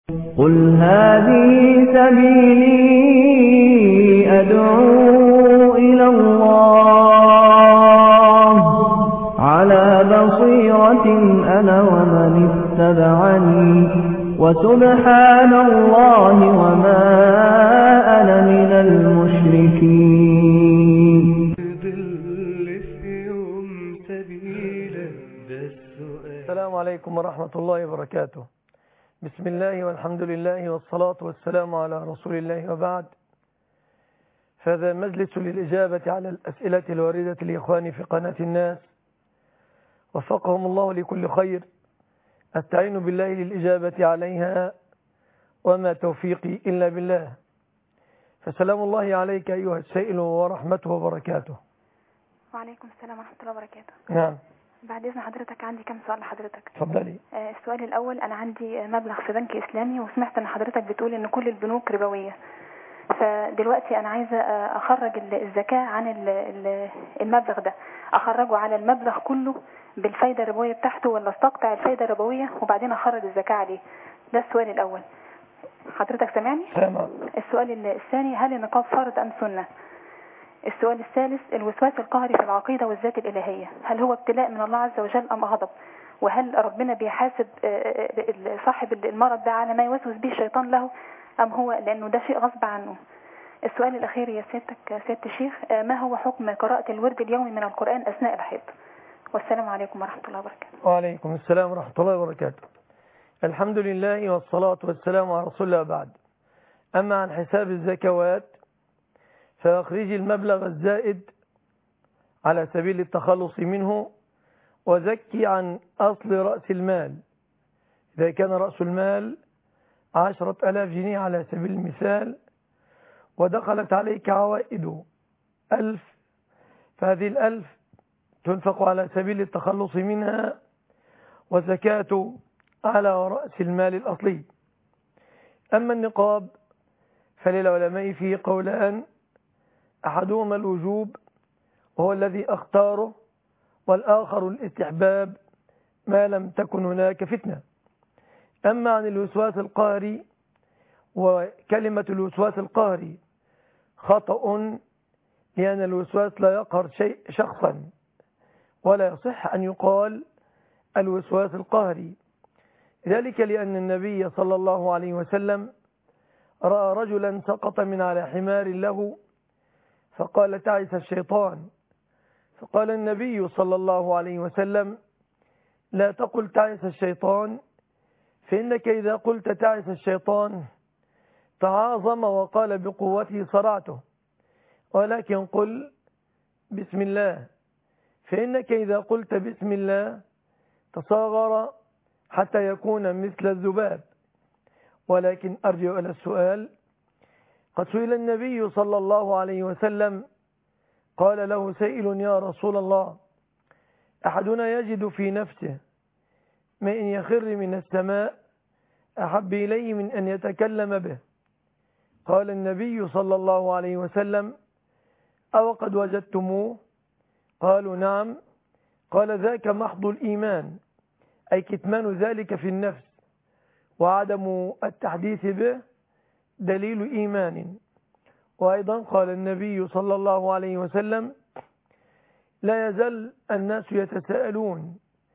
قل هذه سبيلي أدعو إلى الله على بصيرة أنا ومن اتبعني وسبحان الله وما أنا من المشركين. السلام عليكم ورحمة الله وبركاته. بسم الله والحمد لله والصلاة والسلام على رسول الله وبعد. هذا مجلس للإجابة على الأسئلة الواردة لإخواني في قناة الناس، وفقهم الله لكل خير. أستعين بالله للإجابة عليها وما توفيقي إلا بالله. فسلام الله عليك أيها السائل ورحمته وبركاته. وعليكم السلام ورحمة الله وبركاته. نعم. بعد إذن حضرتك عندي كم سؤال لحضرتك. تفضلي. السؤال الأول، أنا عندي مبلغ في بنك إسلامي، وسمعت أن حضرتك بتقول أن كل البنوك ربوية، فدلوقتي أنا عايزة أخرج الزكاة عن المبلغ ده. أخرجه على المبلغ كله بالفايدة الربوية بتاعته، ولا استقطع الفايدة الربوية وبعدين أخرج الزكاة عليه؟ ده السؤال الأول. حضرتك سامعني؟ سامع. السؤال الثاني، هل النقاب فرض أم سنة؟ السؤال الثالث، الوسواس القهري في العقيدة والذات الإلهية، هل هو ابتلاء من الله عز وجل أم غضب؟ وهل ربنا بيحاسب صاحب المرض ده على ما يوسوس به الشيطان له، أم هو لأنه ده شيء غصب عنه؟ السؤال الأخير يا سيادة الشيخ، ما هو حكم قراءة الورد اليومي من القرآن أثناء الحيض؟ والسلام عليكم ورحمة الله وبركاته. وعليكم السلام ورحمة الله وبركاته. الحمد لله والصلاة والسلام على رسول الله بعد. أما عن حساب الزكوات، فأخرج المبلغ الزائد على سبيل التخلص منه، وزكي عن أصل رأس المال. إذا كان رأس المال 10,000 جنيه على سبيل المثال، ودخلت عليك عوائد 1000، فهذه 1000 تنفق على سبيل التخلص منها، وزكاة على رأس المال الأصلي. أما النقاب فللعلماء فيه قولان، أحدهما الوجوب وهو الذي أختاره، والآخر الاستحباب ما لم تكن هناك فتنة. أما عن الوسواس القهري، وكلمة الوسواس القهري خطأ، لأن الوسواس لا يقهر شخصا، ولا يصح أن يقال الوسواس القهري، ذلك لأن النبي صلى الله عليه وسلم رأى رجلا سقط من على حمار له، فقال تعس الشيطان، فقال النبي صلى الله عليه وسلم لا تقل تعس الشيطان، فإنك إذا قلت تعس الشيطان تعاظم وقال بقوته صرعته، ولكن قل بسم الله، فإنك إذا قلت بسم الله تصاغر حتى يكون مثل الذباب. ولكن أرجع إلى السؤال. قد سئل النبي صلى الله عليه وسلم، قال له سائل يا رسول الله، أحدنا يجد في نفسه ما إن يخر من السماء أحب إليه من أن يتكلم به. قال النبي صلى الله عليه وسلم أو قد وجدتموه؟ قالوا نعم. قال ذاك محض الإيمان، أي كتمان ذلك في النفس، وعدم التحديث به دليل إيمان. وأيضا قال النبي صلى الله عليه وسلم لا يزال الناس يتساءلون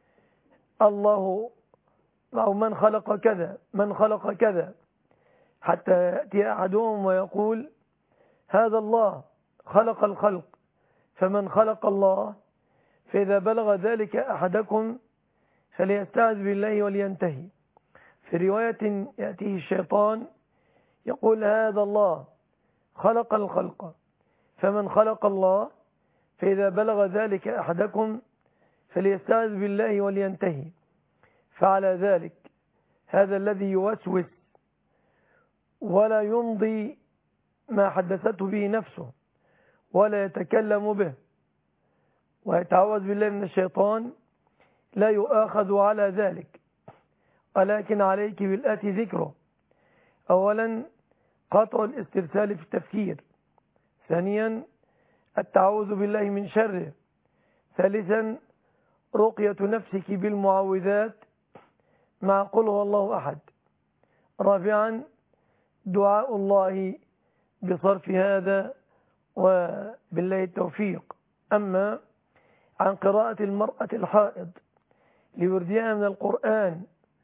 الله أو من خلق كذا من خلق كذا، حتى يأتي أحدهم ويقول هذا الله خلق الخلق، فمن خلق الله؟ فإذا بلغ ذلك أحدكم فليستعذ بالله ولينتهي. في رواية يأتيه الشيطان يقول هذا الله خلق الخلق، فمن خلق الله؟ فإذا بلغ ذلك أحدكم فليستعذ بالله ولينتهي. فعلى ذلك هذا الذي يوسوس ولا يمضي ما حدثته به نفسه ولا يتكلم به ويتعوذ بالله من الشيطان لا يؤاخذ على ذلك، ولكن عليك بالآتي ذكره. أولا قطع الاسترسال في التفكير، ثانيا التعوذ بالله من شره، ثالثا رقية نفسك بالمعوذات مع قل هو الله أحد، رابعا دعاء الله بصرف هذا وبالله التوفيق. أما عن قراءة المرأة الحائض لوردها من القرآن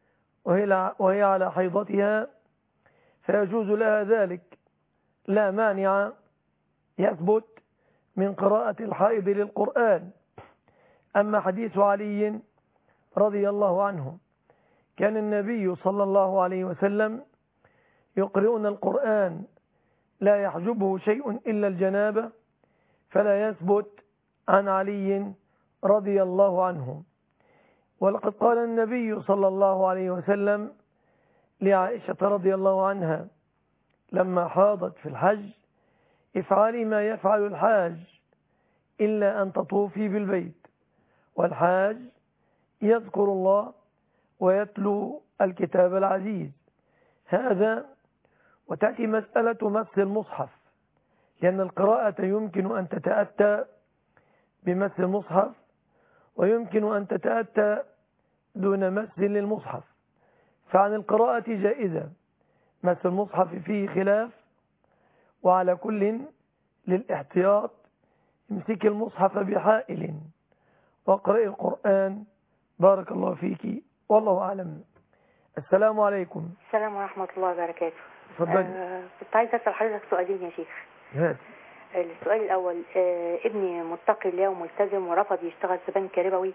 وهي على حيضتها فيجوز لها ذلك، لا مانع يثبت من قراءة الحائض للقرآن. أما حديث علي رضي الله عنه كان النبي صلى الله عليه وسلم يقرؤون القرآن لا يحجبه شيء إلا الجنابة، فلا يثبت عن علي رضي الله عنه. ولقد قال النبي صلى الله عليه وسلم لعائشة رضي الله عنها لما حاضت في الحج: افعلي ما يفعل الحاج إلا أن تطوفي بالبيت، والحاج يذكر الله ويتلو الكتاب العزيز. هذا وتأتي مسألة مس المصحف، لأن القراءة يمكن أن تتأتى بمس المصحف ويمكن أن تتأتى دون مس للمصحف، فعن القراءة جائزة، مس المصحف فيه خلاف، وعلى كل للاحتياط امسك المصحف بحائل واقرأ القرآن. بارك الله فيك والله أعلم. السلام عليكم. السلام ورحمة الله وبركاته. تفضلي. كنت عايزة أسأل حضرتك سؤالين يا شيخ. هات. السؤال الأول، ابني متقي الله وملتزم ورفض يشتغل في بنك ربوي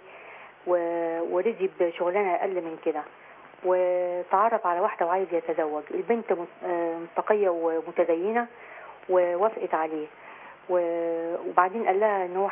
ورضي بشغلانة أقل من كده، وتعرف على واحدة وعايز يتزوج. البنت متقية ومتدينة ووافقت عليه، وبعدين قال لها ان هو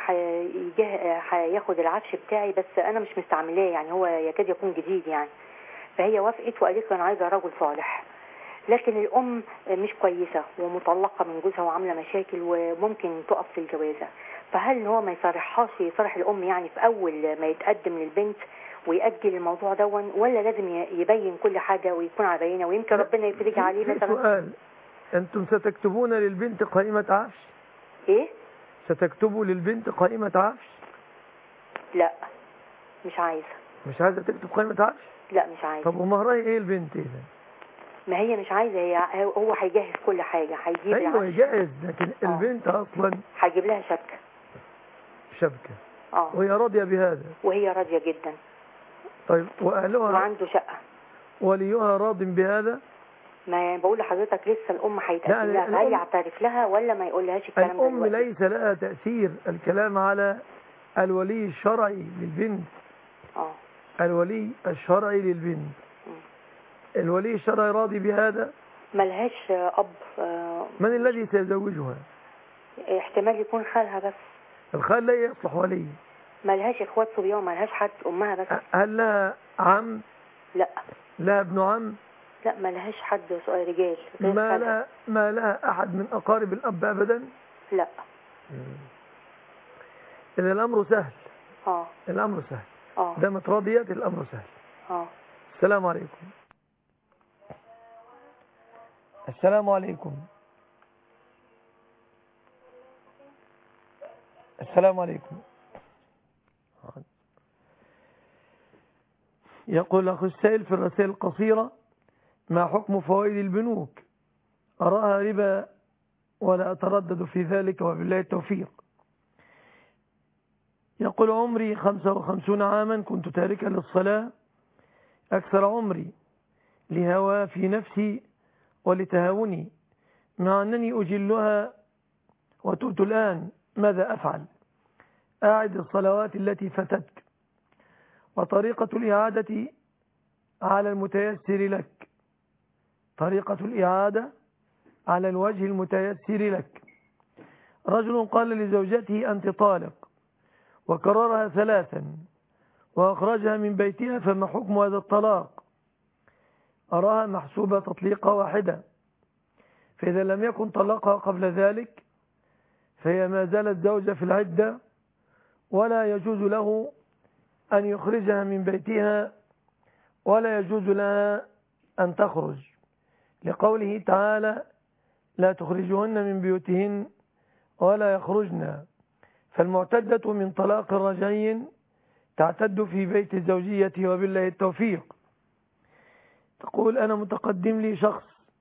هياخد العفش بتاعي، بس انا مش مستعملاه، يعني هو يكاد يكون جديد يعني. فهي وافقت وقالت له انا عايزه رجل صالح، لكن الام مش كويسه ومطلقه من جوزها وعامله مشاكل وممكن تقف في الجوازه. فهل هو ما يصارحهاش، يصارح الام يعني في اول ما يتقدم للبنت ويأجل الموضوع دون، ولا لازم يبين كل حاجه ويكون على بينه ويمكن ربنا يفرج عليه مثلا؟ سؤال: انتم ستكتبون للبنت قائمة عفش؟ ايه؟ ستكتبوا للبنت قائمة عفش؟ لا مش عايزه. مش عايزة تكتب قائمة عفش؟ لا مش عايزه. طب ومهرها ايه البنت اذا؟ ما هي مش عايزه، هو هيجهز كل حاجه، هيجيب ايوه يجهز، لكن البنت اصلا هيجيب لها شبكه وهي راضيه بهذا، وهي راضيه جدا. طيب واهلها وعنده شقه، وليها راض بهذا؟ ما بقول لحضرتك لسه الام هيتقدم لها، هل يعترف لها ولا ما يقولهاش الكلام ده؟ الام ليس لها تاثير الكلام على الولي الشرعي للبنت. الولي الشرعي للبنت، الولي الشرعي راضي بهذا؟ ملهاش اب. من الذي سيزوجها؟ احتمال يكون خالها بس. الخال لا يصلح ولي. ملهاش اخوات صبيان، ملهاش حد، امها بس. هل لها عم؟ لا. لا ابن عم؟ لا ملهاش حد رجال غير ما لها احد من اقارب الاب ابدا؟ لا. إذا الامر سهل. الامر سهل. دامت راضيات الامر سهل. السلام عليكم. السلام عليكم. السلام عليكم. يقول أخو السائل في الرسائل القصيرة: ما حكم فوائد البنوك؟ أراها ربا ولا أتردد في ذلك وبالله التوفيق. يقول: عمري 55 عاما، كنت تاركا للصلاة أكثر عمري لهوى في نفسي ولتهاوني، مع أنني أجلها وتؤت الآن، ماذا أفعل؟ أعد الصلوات التي فتتك، وطريقة الإعادة على المتيسر لك، طريقة الإعادة على الوجه المتيسر لك. رجل قال لزوجته أنت طالق، وكررها 3 وأخرجها من بيتها، فما حكم هذا الطلاق؟ أراها محسوبة تطليقة واحدة، فإذا لم يكن طلقها قبل ذلك فهي ما زالت زوجة في العدة، ولا يجوز له أن يخرجها من بيتها، ولا يجوز لها أن تخرج، لقوله تعالى: لا تخرجهن من بيوتهن ولا يخرجن. فالمعتدة من طلاق رجعي تعتد في بيت زوجيته وبالله التوفيق. تقول أنا متقدم لي شخص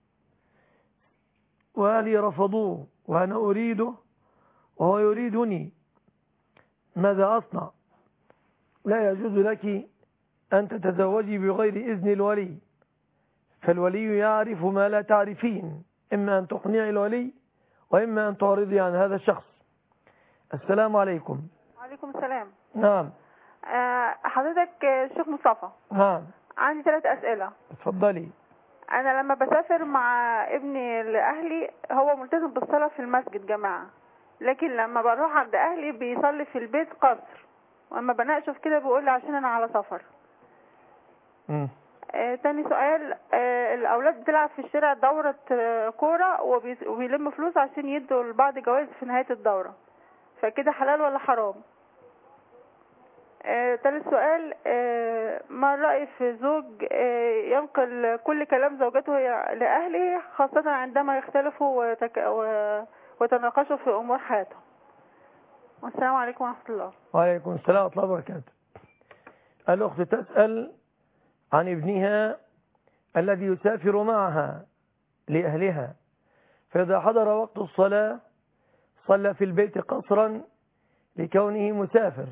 وأهلي رفضوه وأنا أريده وهو يريدني، ماذا أصنع؟ لا يجوز لك أن تتزوجي بغير إذن الولي، فالولي يعرف ما لا تعرفين، إما أن تقنعي الولي وإما أن تعرضي عن هذا الشخص. السلام عليكم. وعليكم السلام. نعم. حضرتك الشيخ مصطفى. نعم. عندي 3 أسئلة. اتفضلي. أنا لما بسافر مع ابني لأهلي هو ملتزم بالصلاة في المسجد جماعة، لكن لما بروح عند أهلي بيصلي في البيت قصر، وأما بناقشه في كده بيقول لي عشان أنا على سفر. تاني سؤال، الأولاد بتلعب في الشارع دورة كورة وبيلم فلوس عشان يدوا لبعض جوائز في نهاية الدورة، فكده حلال ولا حرام؟ ثالث سؤال، ما الرأي في زوج ينقل كل كلام زوجته لأهله خاصة عندما يختلفوا وتناقشوا في أمور حياتهم؟ والسلام عليكم ورحمة الله. وعليكم السلام ورحمة الله وبركاته. الأخت تسأل عن ابنها الذي يسافر معها لأهلها، فإذا حضر وقت الصلاة صلى في البيت قصرا لكونه مسافر،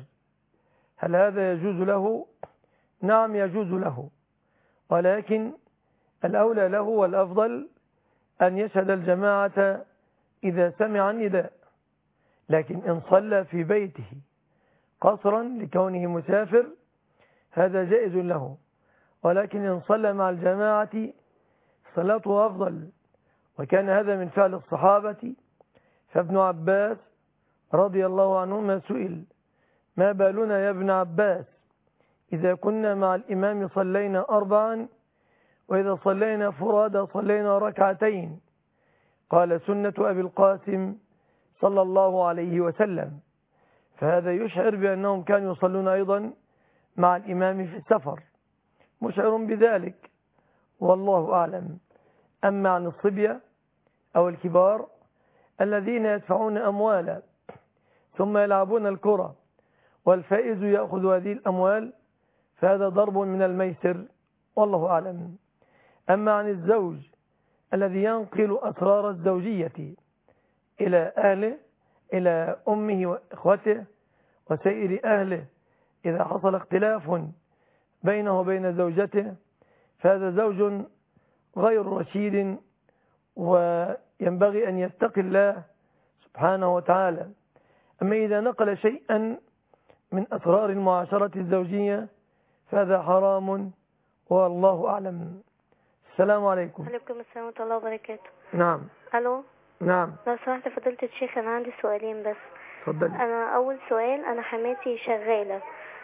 هل هذا يجوز له؟ نعم يجوز له، ولكن الأولى له والأفضل أن يشهد الجماعة إذا سمع النداء، لكن إن صلى في بيته قصرا لكونه مسافر هذا جائز له، ولكن إن صلى مع الجماعة صلاته أفضل، وكان هذا من فعل الصحابة. فابن عباس رضي الله عنهما سئل: ما بالنا يا ابن عباس إذا كنا مع الإمام صلينا 4 وإذا صلينا فرادى صلينا 2؟ قال: سنة أبي القاسم صلى الله عليه وسلم. فهذا يشعر بأنهم كانوا يصلون أيضا مع الإمام في السفر، مشعر بذلك والله أعلم. أما عن الصبية أو الكبار الذين يدفعون أموالا ثم يلعبون الكرة والفائز يأخذ هذه الأموال فهذا ضرب من الميسر والله أعلم. أما عن الزوج الذي ينقل أسرار الزوجية إلى أهله، إلى أمه وإخوته وسائر أهله، إذا حصل اختلاف بينه وبين زوجته فهذا زوج غير رشيد، وينبغي أن يتقي الله سبحانه وتعالى. أما إذا نقل شيئا من أسرار المعاشرة الزوجية فهذا حرام والله أعلم. السلام عليكم. وعليكم السلام ورحمة الله وبركاته. نعم. ألو. نعم. لو سمحت فضيلة الشيخ أنا عندي سؤالين بس. اتفضلي. أنا أول سؤال، أنا حماتي شغالة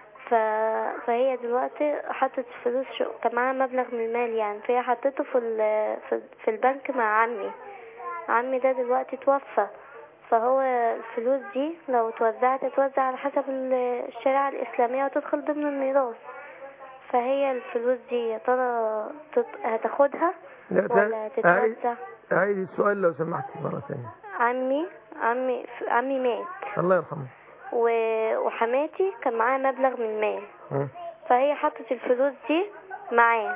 فهي دلوقتي حطت فلوس كان معاها مبلغ من المال يعني، فهي حطته في البنك مع عمي ده دلوقتي توفى، فهو الفلوس دي لو توزعت تتوزع على حسب الشريعة الإسلامية وتدخل ضمن الميراث، فهي الفلوس دي يا ترى هتاخدها ولا تتوزع؟ أعيد السؤال لو سمحتي مرة ثانية. عمي مات الله يرحمه، وحماتي كان معاها مبلغ من المال، فهي حطت الفلوس دي معاه،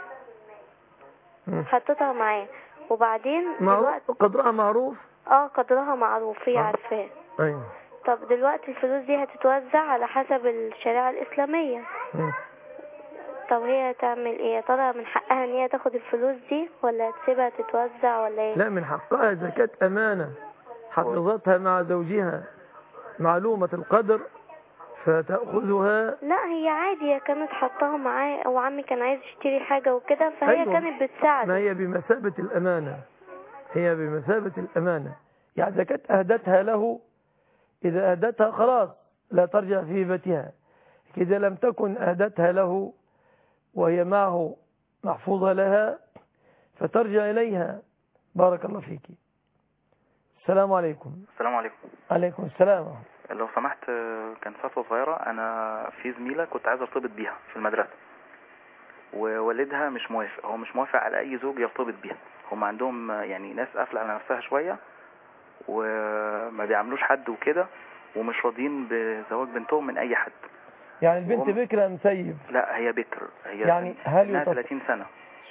حطتها معاه، وبعدين دلوقتي قدرها معروف. قدرها معروف، هي عارفاه. ايوه. طب دلوقتي الفلوس دي هتتوزع على حسب الشريعة الإسلامية. طب هي تعمل ايه؟ يا ترى من حقها ان هي تاخد الفلوس دي ولا تسيبها تتوزع ولا ايه؟ لا، من حقها، زكاة أمانة حفظتها مع زوجها معلومة القدر فتأخذها. لا هي عادي، هي كانت حطاها معاه وعمي كان عايز يشتري حاجة وكده، فهي أيوة. كانت بتساعد. ما هي بمثابة الأمانة، هي بمثابة الأمانة، يعني زكاة أهدتها له، إذا أهدتها خلاص لا ترجع في هبتها، إذا لم تكن أهدتها له وهي معه محفوظة لها فترجع إليها. بارك الله فيك. السلام عليكم. السلام عليكم. عليكم السلام. لو سمحت، كان فتوى صغيرة، أنا في زميلة كنت عايز ارتبط بيها في المدرسة، ووالدها مش موافق، هو مش موافق على أي زوج يرتبط بيها، هم عندهم يعني ناس قافلة على نفسها شوية وما بيعملوش حد وكده، ومش راضيين بزواج بنتهم من أي حد. يعني البنت بكرة أم سيب؟ لا هي بكر، هي يعني هل 30 سنة.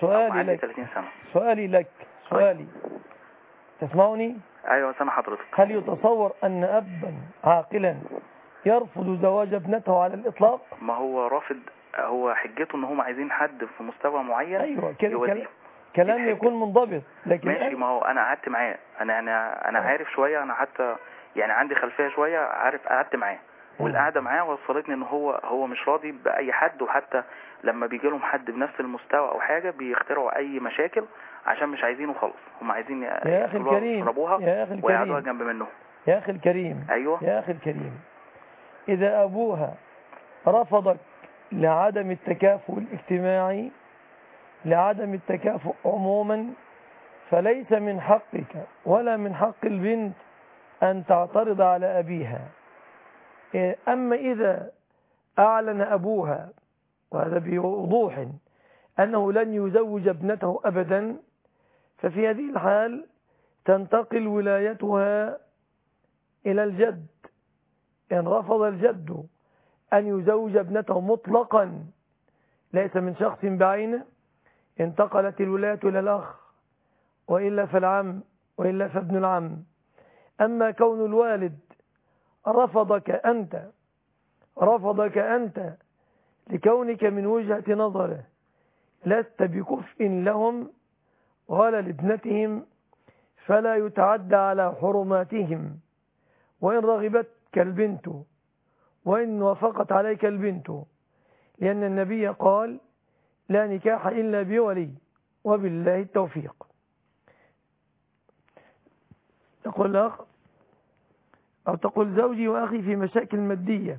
سؤالي عندي لك 30 سنة. سؤالي تسمعني؟ ايوه سامع حضرتك. هل يتصور أن أبا عاقلا يرفض زواج ابنته على الإطلاق؟ ما هو رافض، هو حجته ان هم عايزين حد في مستوى معين. أيوة كده يوديه. كلام يكون منضبط، لكن ماشي. ما هو انا قعدت معاه، انا عارف شويه، انا حتى يعني عندي خلفيه شويه، عارف قعدت معاه، والقعده معاه وصلتني ان هو مش راضي باي حد، وحتى لما بيجي لهم حد بنفس المستوى او حاجه بيخترعوا اي مشاكل عشان مش عايزينه خالص، هم عايزين يا أخي الكريم يشربوها ويقعدوها جنب منهم. يا أخي الكريم ايوه يا أخي الكريم، إذا أبوها رفضك لعدم التكافؤ الاجتماعي، لعدم التكافؤ عموما، فليس من حقك ولا من حق البنت أن تعترض على أبيها. أما إذا أعلن أبوها، وهذا بوضوح، أنه لن يزوج ابنته أبدا، ففي هذه الحال تنتقل ولايتها إلى الجد. إن رفض الجد أن يزوج ابنته مطلقا ليس من شخص بعينه، انتقلت الولاية إلى الأخ، وإلا فالعم، وإلا فابن العم. أما كون الوالد رفضك أنت لكونك من وجهة نظره لست بكفء لهم ولا لابنتهم، فلا يتعدى على حرماتهم، وإن رغبتك البنت وإن وافقت عليك البنت، لأن النبي قال: لا نكاح إلا بولي، وبالله التوفيق. تقول أخ أو تقول زوجي وأخي في مشاكل مادية،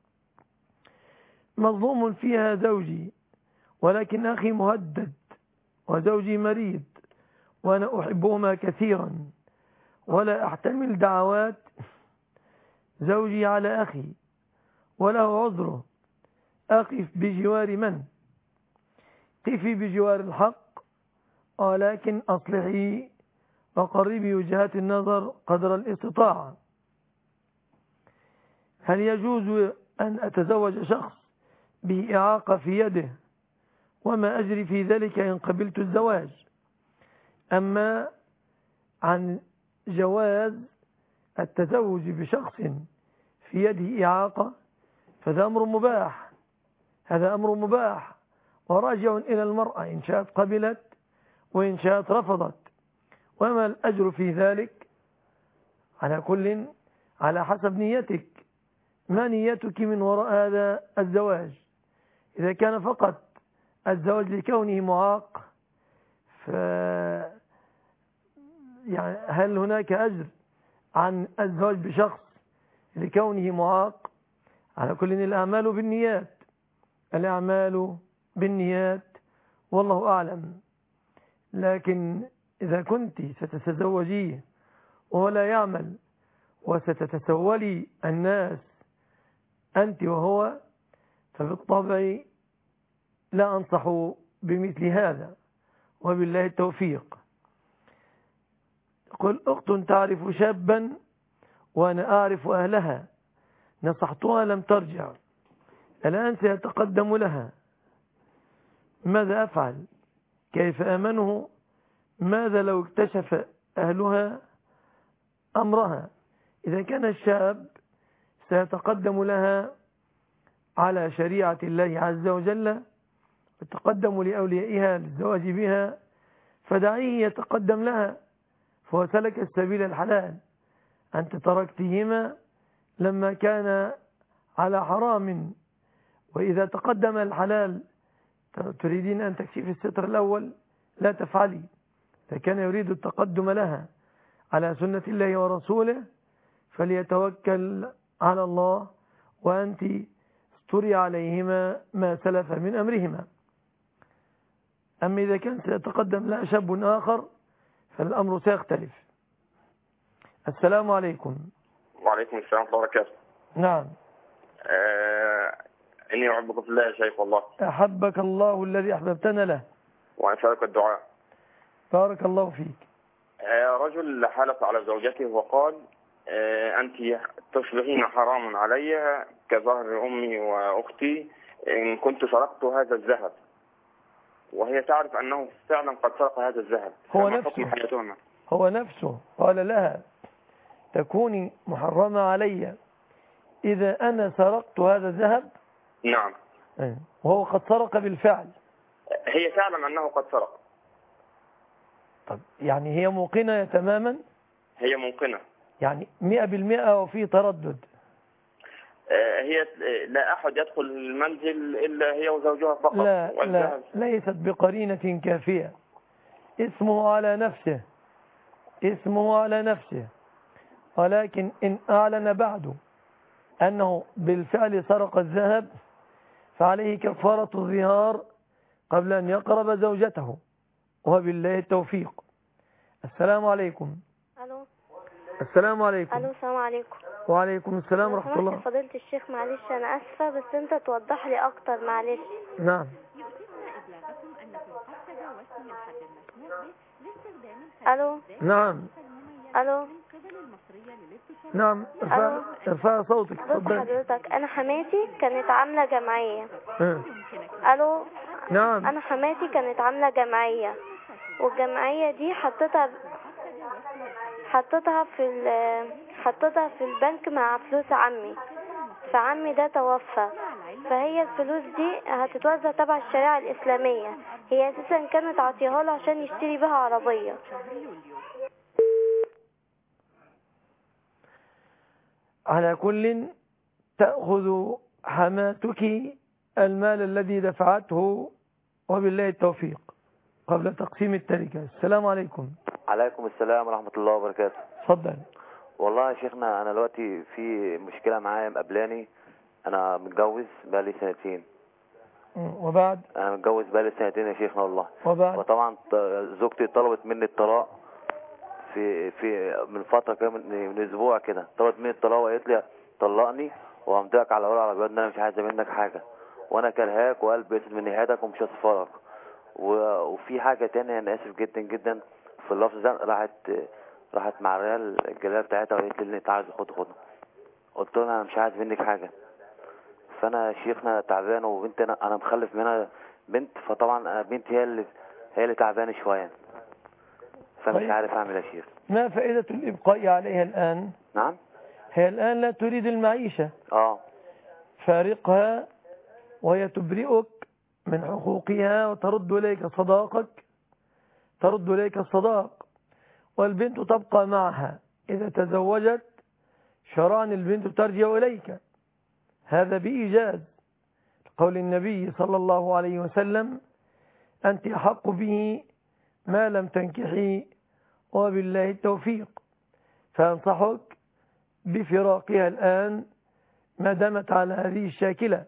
مظلوم فيها زوجي، ولكن أخي مهدد وزوجي مريض، وأنا أحبهما كثيرا، ولا أحتمل دعوات زوجي على أخي وله عذره. أقف بجوار من؟ قفي بجوار الحق، ولكن أصلحي وقربي وجهات النظر قدر الاستطاعة. هل يجوز أن أتزوج شخص به إعاقة في يده، وما أجري في ذلك إن قبلت الزواج؟ أما عن جواز التزوج بشخص في يده إعاقة فهذا أمر مباح، هذا أمر مباح وراجع إلى المرأة، إن شاءت قبلت وإن شاءت رفضت. وما الأجر في ذلك؟ على كل على حسب نيتك، ما نيتك من وراء هذا الزواج؟ إذا كان فقط الزواج لكونه معاق، يعني هل هناك أجر عن الزواج بشخص لكونه معاق؟ على كل الأعمال بالنيات، الأعمال بالنيات والله أعلم. لكن إذا كنت ستتزوجيه ولا يعمل وستتسولي الناس أنت وهو، فبالطبع لا أنصح بمثل هذا، وبالله التوفيق. قل أخت تعرف شابا وأنا أعرف أهلها، نصحتها لم ترجع، الآن سيتقدم لها، ماذا أفعل؟ كيف أمنه؟ ماذا لو اكتشف أهلها أمرها؟ إذا كان الشاب سيتقدم لها على شريعة الله عز وجل وتقدم لأوليائها للزواج بها، فدعيه يتقدم لها، فهو سلك السبيل الحلال. أنت تركتهما لما كان على حرام، وإذا تقدم الحلال تريدين أن تكشف الستر الأول، لا تفعلي. فكان يريد التقدم لها على سنة الله ورسوله فليتوكل على الله، وأنت استري عليهما ما سلف من أمرهما. أما إذا كان سيتقدم لها شاب آخر فالأمر سيختلف. السلام عليكم. وعليكم السلام ورحمة الله وبركاته. نعم. إني أحبك في الله يا شيخ والله. أحبك الله الذي أحببتنا له. وأسألك الدعاء. بارك الله فيك. رجل حلف على زوجته وقال: أنت تصبحين حرام علي كظهر أمي وأختي إن كنت سرقت هذا الذهب. وهي تعرف أنه فعلا قد سرق هذا الذهب. هو فما نفسه. حكم حياتهما؟ هو نفسه قال لها تكوني محرمة علي إذا أنا سرقت هذا الذهب. نعم. وهو قد سرق بالفعل. هي تعلم أنه قد سرق. طب يعني هي موقنة تماما؟ هي موقنة يعني 100% وفي تردد؟ هي لا أحد يدخل المنزل إلا هي وزوجها فقط. لا ليست بقرينة كافية. اسمه على نفسه، ولكن إن أعلن بعد أنه بالفعل سرق الذهب فعليه كفارة الظهار قبل أن يقرب زوجته، وبالله التوفيق. السلام عليكم. الو. السلام عليكم. الو السلام عليكم. وعليكم السلام ورحمة الله. فضيلة الشيخ معلش أنا آسفة بس أنت توضح لي أكتر معلش. نعم. الو. نعم. الو. نعم. ارفع صوتك. بص حضرتك أنا حماتي كانت عاملة جمعية. الو. نعم. أنا حماتي كانت عاملة جمعية، والجمعية دي حطيتها في البنك مع فلوس عمي، فعمي ده توفى، فهي الفلوس دي هتتوزع تبع الشريعة الإسلامية. هي أساسا كانت عطيها له عشان يشتري بها عربية. على كل تأخذ حماتك المال الذي دفعته، وبالله التوفيق، قبل تقسيم التركة. السلام عليكم. عليكم السلام ورحمة الله وبركاته. اتفضل. والله يا شيخنا أنا دلوقتي في مشكلة معايا مقابلاني. أنا متجوز بقالي 2 سنين. وبعد؟ أنا متجوز بقالي 2 سنين يا شيخنا والله. وبعد؟ وطبعا زوجتي طلبت مني الطلاق في من فترة كده، من أسبوع كده طلبت مني الطلاق وقالت لي طلقني وهمضيك على ورقة على البيض إن أنا مش عايزة منك حاجة، وأنا كرهاك وقلبي يسد من نهايتك ومش هسفرك. وفي حاجة تانية أنا آسف جدا جدا في اللفظ ده، راحت مع الرجال الجلالة بتاعتها وقالت لي انت عايز خدها. قلت لها انا مش عايز منك حاجة. فانا شيخنا تعبان، وبنتي انا مخلف منها بنت، فطبعا انا بنتي هي اللي تعبانه شوية، فمش عارف اعمل يا شيخ. ما فائدة الابقاء عليها الان؟ نعم. هي الان لا تريد المعيشة. فارقها وهي تبرئك من حقوقها وترد إليك صداقك، ترد إليك الصداق، والبنت تبقى معها. إذا تزوجت شرعا البنت ترجع إليك، هذا بإيجاز قول النبي صلى الله عليه وسلم أنت أحق به ما لم تنكحي، وبالله التوفيق. فأنصحك بفراقها الآن ما دامت على هذه الشاكلة،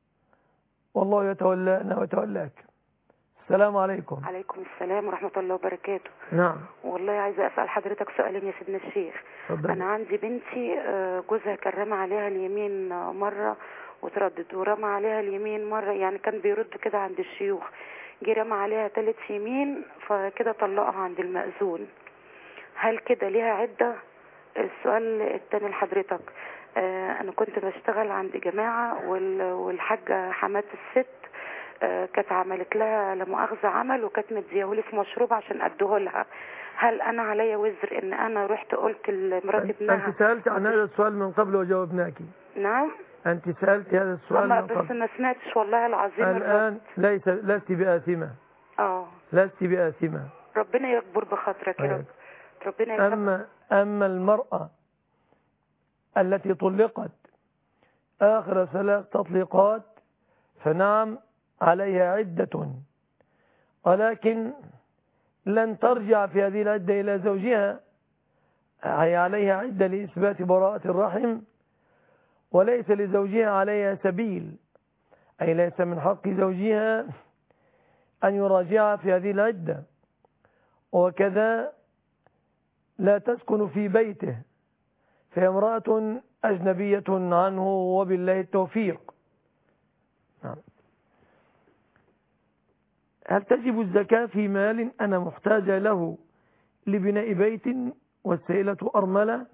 والله يتولانا ويتولاك. السلام عليكم. عليكم السلام ورحمة الله وبركاته. نعم. والله عايزة أسأل حضرتك سؤالين يا سيدنا الشيخ. أنا عندي بنتي جوزها كان رمى عليها اليمين مرة وتردد، ورمى عليها اليمين مرة، يعني كان بيرد كده عند الشيوخ، جه رمى عليها 3 يمين فكده طلقها عند المأذون. هل كده ليها عدة؟ السؤال الثاني لحضرتك، أنا كنت بشتغل عند جماعة والحاجة حمات الست كانت عملت لها لا مؤاخذة عمل، وكانت مديهولي في مشروب عشان أديه لها. هل أنا عليا وزر إن أنا رحت قلت لمرات ابنها؟ أنت سألت عن هذا السؤال من قبل وجاوبناك. نعم. أنت سألت هذا السؤال من قبل. بس ما سمعتش والله العظيم. الآن لست بآثمة. لست بآثمة. ربنا يكبر بخاطرك يا رب. ربنا يكبر. أما المرأة التي طلقت آخر 3 تطليقات فنعم عليها عدة، ولكن لن ترجع في هذه العدة إلى زوجها، هي عليها عدة لإثبات براءة الرحم، وليس لزوجها عليها سبيل، أي ليس من حق زوجها أن يراجعها في هذه العدة، وكذا لا تسكن في بيته، فهي امرأة أجنبية عنه، وبالله التوفيق. نعم. هل تجب الزكاة في مال أنا محتاجة له لبناء بيت والسيلة أرملة؟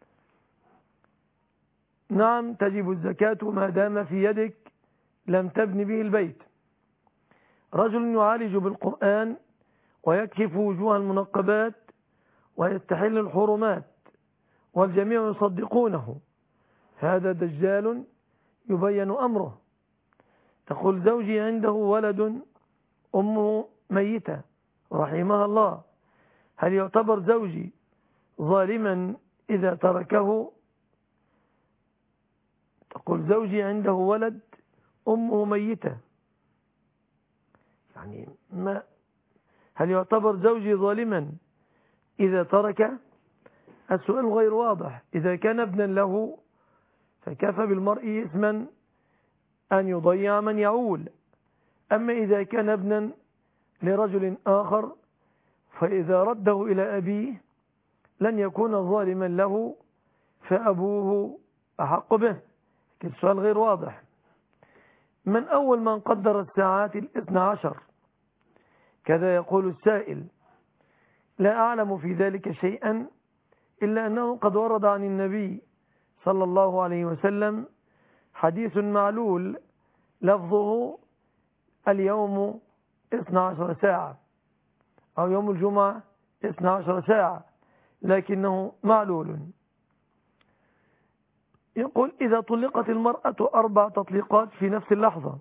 نعم تجب الزكاة ما دام في يدك لم تبني به البيت. رجل يعالج بالقرآن ويكشف وجوه المنقبات ويستحل الحرمات والجميع يصدقونه، هذا دجال يبين أمره. تقول زوجي عنده ولد أمه ميتة رحمها الله، هل يعتبر زوجي ظالما إذا تركه؟ تقول زوجي عنده ولد أمه ميتة، يعني ما هل يعتبر زوجي ظالما إذا ترك؟ السؤال غير واضح. إذا كان ابنا له فكفى بالمرء إثما أن يضيع من يعول، أما إذا كان ابنا لرجل آخر فإذا رده إلى أبيه لن يكون ظالما له فأبوه أحق به. السؤال غير واضح. من أول من قدر الساعات 12؟ كذا يقول السائل. لا أعلم في ذلك شيئا إلا أنه قد ورد عن النبي صلى الله عليه وسلم حديث معلول لفظه اليوم 12 ساعة أو يوم الجمعة 12 ساعة، لكنه معلول. يقول إذا طلقت المرأة 4 تطليقات في نفس اللحظة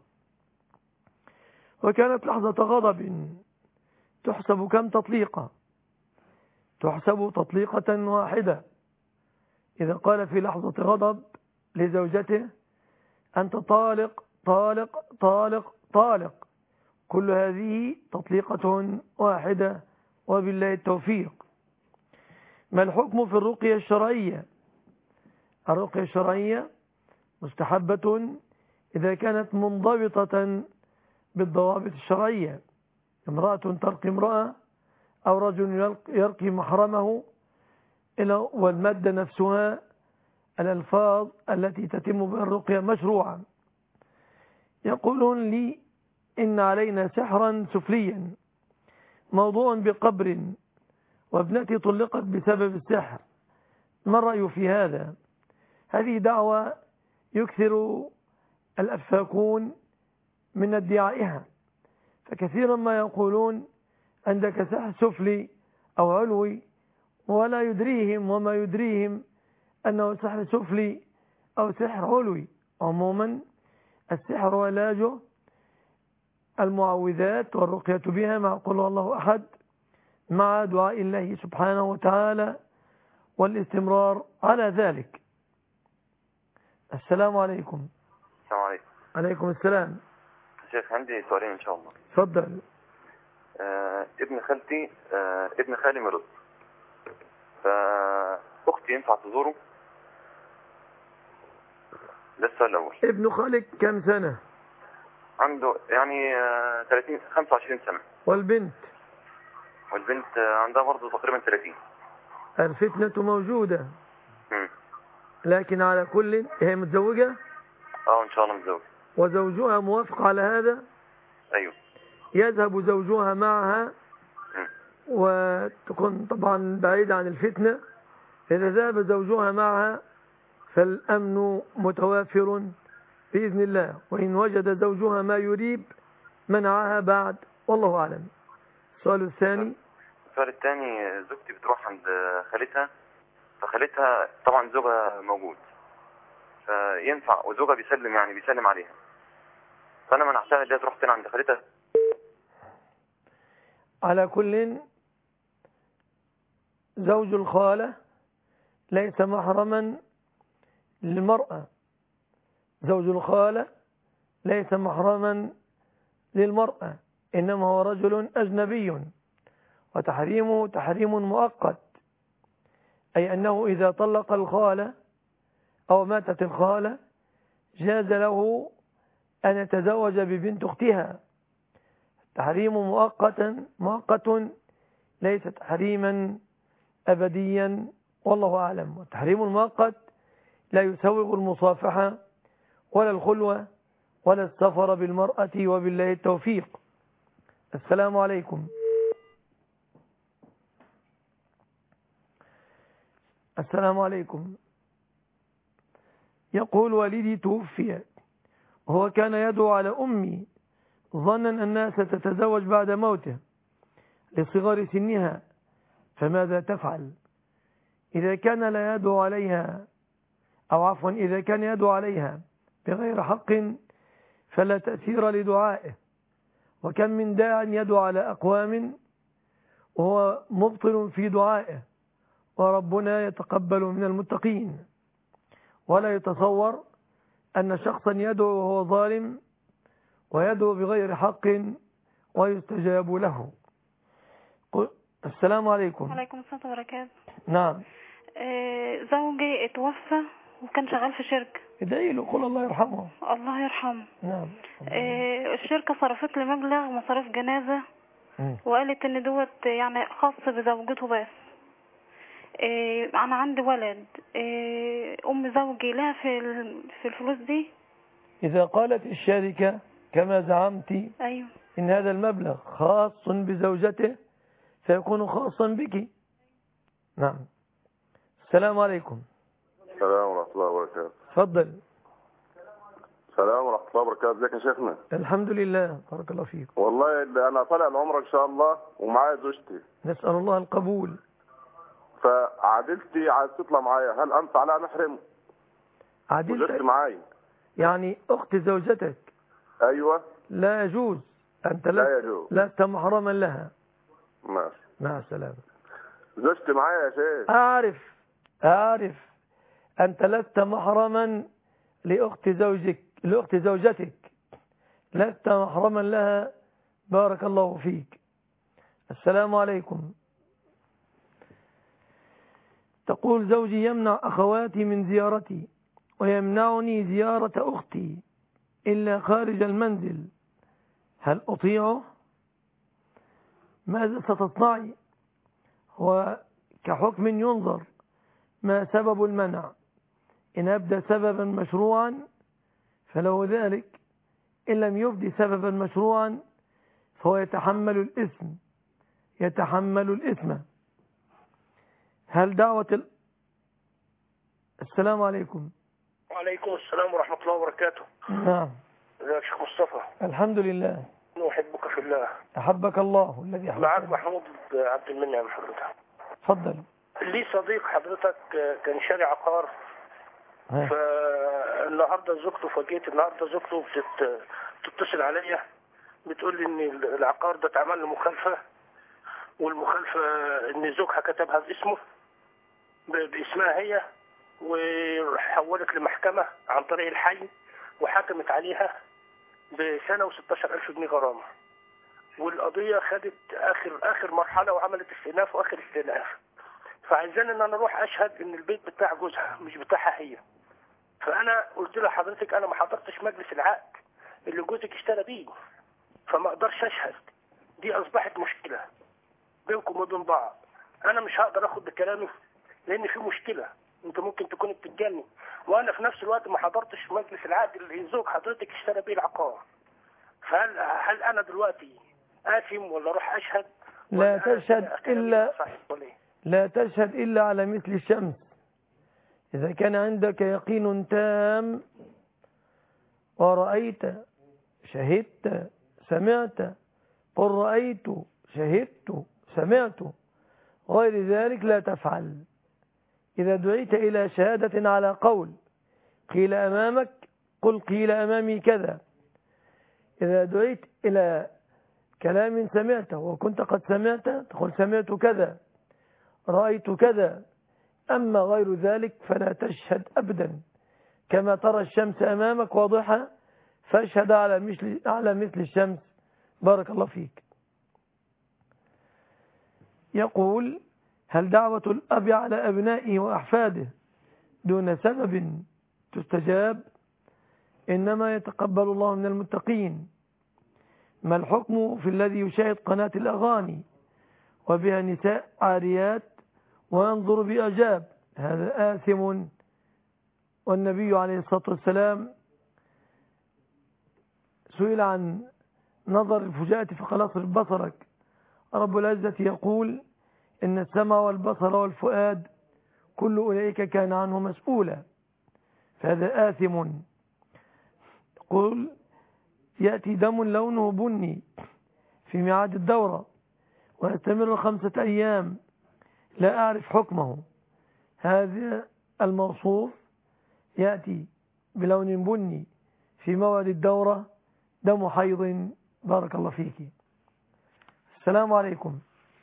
وكانت لحظة غضب تحسب كم تطليقة؟ تحسب تطليقة واحدة. إذا قال في لحظة غضب لزوجته أنت طالق طالق طالق طالق، كل هذه تطليقة واحدة وبالله التوفيق. ما الحكم في الرقية الشرعية؟ الرقية الشرعية مستحبة إذا كانت منضبطة بالضوابط الشرعية. امرأة ترقي امرأة أو رجل يرقي محرمه، والمادة نفسها الألفاظ التي تتم بها الرقية مشروعة. يقولون لي إن علينا سحرا سفليا موضوع بقبر وابنتي طلقت بسبب السحر، ما الرأي في هذا؟ هذه دعوة يكثر الأفاكون من ادعائها، فكثيرا ما يقولون عندك سحر سفلي أو علوي ولا يدريهم وما يدريهم أنه سحر سفلي أو سحر علوي. عموما السحر علاجه المعوذات والرقية بها مع قل الله أحد مع دعاء الله سبحانه وتعالى والاستمرار على ذلك. السلام عليكم. السلام عليكم. عليكم السلام. شيخ عندي سؤالين إن شاء الله. تفضل. ابن خالي مرض، فأختي ينفع تزوره؟ ده السؤال الأول. ابن خالك كم سنة؟ عنده يعني 25 سنة. والبنت عندها برضه تقريبا 30. الفتنة موجودة. لكن على كل هي متزوجة؟ إن شاء الله متزوجة. وزوجها موافق على هذا؟ أيوه. يذهب زوجها معها وتكون طبعا بعيدة عن الفتنة. إذا ذهب زوجها معها فالأمن متوافر بإذن الله، وإن وجد زوجها ما يريب منعها بعد، والله أعلم. السؤال الثاني. السؤال الثاني، زوجتي بتروح عند خالتها، فخالتها طبعا زوجها موجود فينفع، وزوجها بيسلم عليها، فأنا منعتها اللي تروح تاني عند خالتها. على كل زوج الخالة ليس محرما للمرأة، زوج الخالة ليس محرما للمرأة، إنما هو رجل أجنبي، وتحريمه تحريم مؤقت، أي أنه إذا طلق الخالة أو ماتت الخالة جاز له أن يتزوج ببنت أختها. تحريم مؤقت ليس تحريما أبديا، والله أعلم. والتحريم المؤقت لا يسوغ المصافحة ولا الخلوة ولا السفر بالمرأة، وبالله التوفيق. السلام عليكم. السلام عليكم. يقول والدي توفي وهو كان يدعو على أمي ظنا أنها ستتزوج بعد موته لصغر سنها، فماذا تفعل؟ إذا كان لا يدعو عليها، أو عفوا إذا كان يدعو عليها بغير حق فلا تأثير لدعائه، وكم من داع يدعو على أقوام وهو مبطل في دعائه، وربنا يتقبل من المتقين. ولا يتصور أن شخصا يدعو وهو ظالم ويدعو بغير حق ويستجاب له. السلام عليكم. وعليكم السلام وبركاته. نعم. زوجي اتوفى وكان شغال في شركة. ادعي له، قول الله يرحمه. الله يرحمه. نعم. الشركة صرفت لي مبلغ مصاريف جنازة وقالت ان دوت يعني خاص بزوجته بس. انا عندي ولد، ام زوجي لها في الفلوس دي. اذا قالت الشركة كما زعمت ايوه ان هذا المبلغ خاص بزوجته سيكون خاصا بك. نعم. السلام عليكم. السلام ورحمة الله وبركاته. تفضل. السلام ورحمة الله وبركاته. ازيك يا شيخنا؟ الحمد لله، بارك الله فيك. والله انا طالع العمرة ان شاء الله ومعايا زوجتي. نسأل الله القبول. فعادلتي عايز تطلع معايا، هل انت على محرم؟ عادلتي زوجتي معايا يعني اخت زوجتك؟ ايوه. لا يجوز، انت لا يجوز، لست محرما لها. ماشي، مع السلامة. زوجتي معايا يا شيخ. أعرف أنت لست محرما لأخت زوجتك، لست محرما لها. بارك الله فيك. السلام عليكم. تقول زوجي يمنع أخواتي من زيارتي ويمنعني زيارة أختي إلا خارج المنزل، هل أطيعه؟ ماذا ستصنعي؟ هو كحكم ينظر ما سبب المنع، إن أبدى سببا مشروعا فله ذلك، إن لم يبدي سببا مشروعا فهو يتحمل الإثم. هل دعوة السلام عليكم. وعليكم السلام ورحمة الله وبركاته. نعم. ازيك يا شيخ مصطفى؟ الحمد لله. نحبك في الله. أحبك الله الذي أحبك. معك محمود عبد المنعم حضرتك. تفضل. لي صديق حضرتك كان شاري عقار، فالنهارده زوجته فاجئت، النهارده زوجته بتتصل عليا بتقول لي ان العقار ده اتعمل له مخالفه، والمخالفه ان زوجها كتبها باسمها هي، وحولت لمحكمه عن طريق الحي وحكمت عليها بسنه و16,000 جنيه غرامه، والقضيه خدت اخر مرحله وعملت استئناف واخر استئناف، فعايزاني ان انا اروح اشهد ان البيت بتاع جوزها مش بتاعها هي. فانا قلت لها حضرتك انا ما حضرتش مجلس العقد اللي جوزك اشترى بيه، فما اقدرش اشهد، دي اصبحت مشكله بينكم وبين بعض، انا مش هقدر اخد بكلامي لان في مشكله، انت ممكن تكون بتتجنن، وانا في نفس الوقت ما حضرتش مجلس العقد اللي زوج حضرتك اشترى بيه العقار. فهل انا دلوقتي آثم ولا اروح اشهد؟ لا تشهد إلا على مثل الشمس. إذا كان عندك يقين تام ورأيت شهدت سمعت، قل رأيت شهدت سمعت، غير ذلك لا تفعل. إذا دعيت إلى شهادة على قول قيل أمامك قل قيل أمامي كذا. إذا دعيت إلى كلام سمعته وكنت قد سمعت تقول سمعت كذا رأيت كذا، أما غير ذلك فلا تشهد أبدا. كما ترى الشمس أمامك واضحة فاشهد على مثل الشمس. بارك الله فيك. يقول هل دعوة الأب على أبنائه وأحفاده دون سبب تستجاب؟ إنما يتقبل الله من المتقين. ما الحكم في الذي يشاهد قناة الأغاني وبها نساء عاريات وينظر بإعجاب؟ هذا آثم، والنبي عليه الصلاة والسلام سئل عن نظر الفجاءة فقال اصرف بصرك. رب العزة يقول إن السمع والبصر والفؤاد كل أولئك كان عنه مسؤولا، فهذا آثم. قل يأتي دم لونه بني في ميعاد الدورة ويستمر 5 أيام لا أعرف حكمه، هذا الموصوف يأتي بلون بني في موعد الدورة دم حيض؟ بارك الله فيك. السلام عليكم.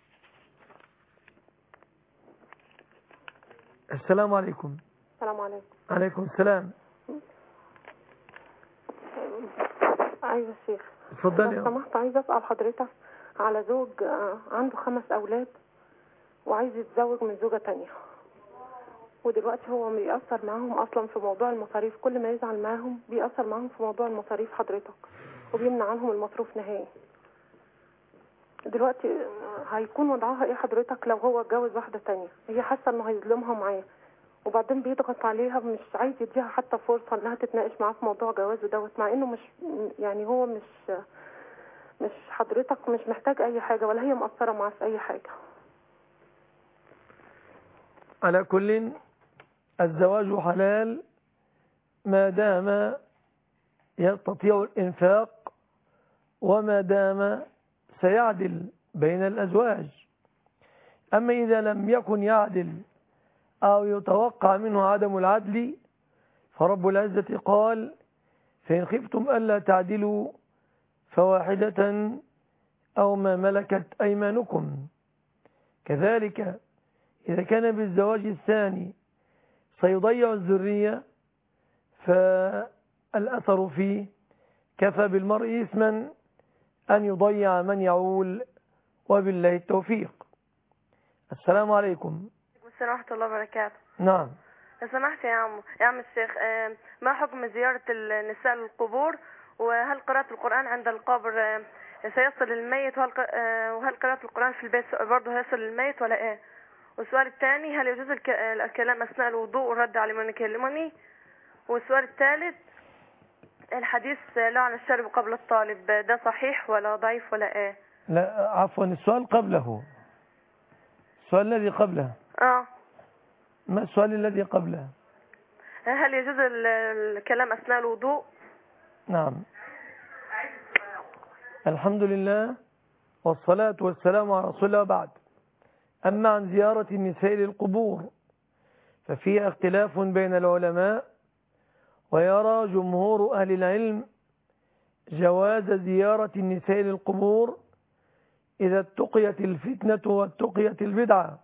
السلام عليكم. السلام عليكم. عليكم السلام. أيوة يا شيخ، اتفضلي. لو سمحت عايز أسأل حضرتك على زوج عنده 5 أولاد وعايز يتزوج من زوجة تانية، ودلوقتي هو بيأثر معاهم أصلا في موضوع المصاريف، كل ما يزعل معاهم بيأثر معاهم في موضوع المصاريف حضرتك، وبيمنع عنهم المصروف نهائي. دلوقتي هيكون وضعها ايه حضرتك لو هو اتجوز واحدة تانية؟ هي حاسة انه هيظلمها معاه، وبعدين بيضغط عليها، مش عايز يديها حتى فرصة انها تتناقش معاه في موضوع جوازه دوت، مع انه مش يعني هو مش حضرتك مش محتاج اي حاجة، ولا هي مقصرة معاه في اي حاجة. على كل الزواج حلال ما دام يستطيع الإنفاق وما دام سيعدل بين الأزواج. أما إذا لم يكن يعدل أو يتوقع منه عدم العدل فرب العزة قال: فإن خفتم ألا تعدلوا فواحدة أو ما ملكت أيمانكم. كذلك إذا كان بالزواج الثاني سيضيع الذرية فالأثر فيه كفى بالمرء إثما أن يضيع من يعول، وبالله التوفيق. السلام عليكم. السلام ورحمة الله وبركاته. نعم. لو سمحت يا عم الشيخ، ما حكم زيارة النساء للقبور؟ وهل قراءة القرآن عند القبر سيصل للميت؟ وهل قراءة القرآن في البيت برضه هيصل للميت ولا ايه؟ والسؤال الثاني: هل يجوز الكلام أثناء الوضوء والرد على من يكلمني؟ والسؤال الثالث: الحديث لعن الشارب قبل الطالب ده صحيح ولا ضعيف ولا ايه؟ لا عفوا، السؤال قبله، السؤال الذي قبله. ما السؤال الذي قبله؟ هل يجوز الكلام أثناء الوضوء؟ نعم. الحمد لله والصلاة والسلام على رسول الله بعد. أما عن زيارة النساء للقبور ففيها اختلاف بين العلماء، ويرى جمهور أهل العلم جواز زيارة النساء للقبور إذا اتقيت الفتنة واتقيت البدعة.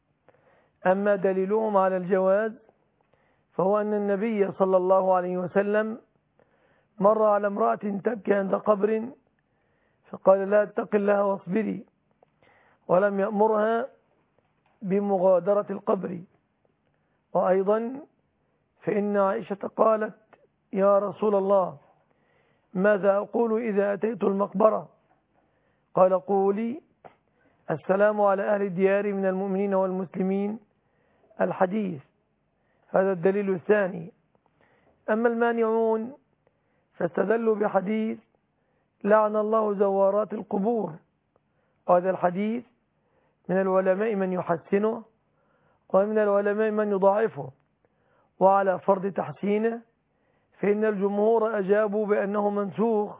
أما دليلهم على الجواز فهو أن النبي صلى الله عليه وسلم مر على امرأة تبكي عند قبر فقال لها: اتق الله واصبري، ولم يأمرها بمغادرة القبر. وأيضا فإن عائشة قالت: يا رسول الله، ماذا أقول إذا أتيت المقبرة؟ قال: قولي: السلام على أهل الديار من المؤمنين والمسلمين. الحديث. هذا الدليل الثاني. أما المانعون فاستدلوا بحديث لعن الله زوارات القبور، وهذا الحديث من العلماء من يحسنه ومن العلماء من يضاعفه، وعلى فرض تحسينه فإن الجمهور أجابوا بأنه منسوخ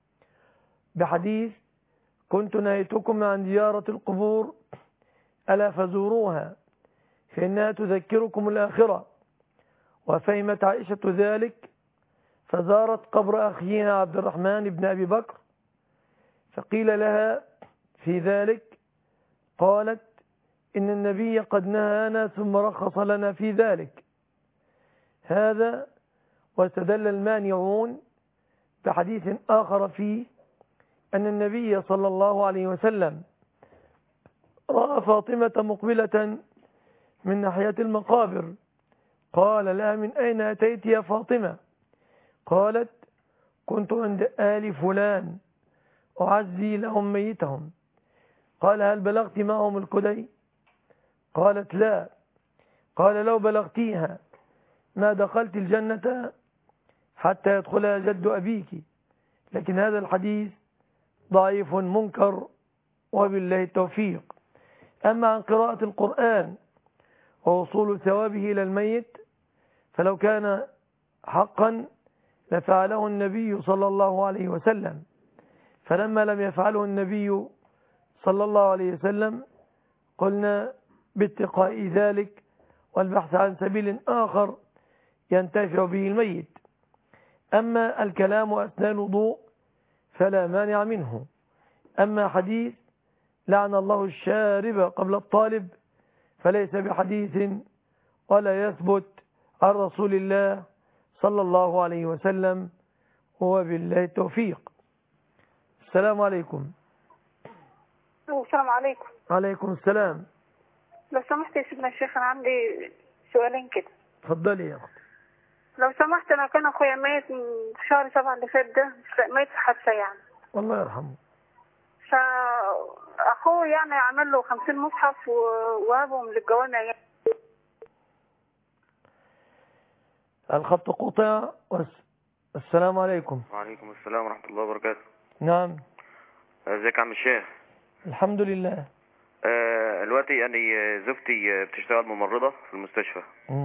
بحديث: كنت نهيتكم عن زيارة القبور ألا فزوروها فإنها تذكركم الآخرة. وفهمت عائشة ذلك فزارت قبر أخيها عبد الرحمن بن أبي بكر، فقيل لها في ذلك قالت: إن النبي قد نهانا ثم رخص لنا في ذلك. هذا. واستدل المانعون بحديث آخر فيه أن النبي صلى الله عليه وسلم رأى فاطمة مقبلة من ناحية المقابر، قال لها: من أين أتيت يا فاطمة؟ قالت: كنت عند آل فلان أعزي لهم ميتهم. قال: هل بلغت معهم الكدي؟ قالت: لا. قال: لو بلغتيها ما دخلت الجنة حتى يدخلها جد أبيك. لكن هذا الحديث ضعيف منكر، وبالله التوفيق. أما عن قراءة القرآن ووصول ثوابه إلى الميت فلو كان حقا لفعله النبي صلى الله عليه وسلم، فلما لم يفعله النبي صلى الله عليه وسلم قلنا باتقاء ذلك والبحث عن سبيل آخر ينتفع به الميت. أما الكلام أثناء الوضوء فلا مانع منه. أما حديث لعن الله الشارب قبل الطالب فليس بحديث ولا يثبت عن رسول الله صلى الله عليه وسلم، وبالله التوفيق. السلام عليكم. السلام عليكم. عليكم السلام. لو سمحت يا سيدنا الشيخ، أنا عندي سؤالين كده. اتفضلي يا أختي. لو سمحت، أنا كان أخويا ميت من شهر 7 اللي فات ده، ميت في حادثة يعني. الله يرحمه. فأخوه يعني عمل له 50 مصحف ووهبهم للجوامع يعني. الخط قطع. السلام عليكم. وعليكم السلام ورحمة الله وبركاته. نعم. ازيك يا عم الشيخ؟ الحمد لله. دلوقتي يعني زوجتي بتشتغل ممرضة في المستشفى.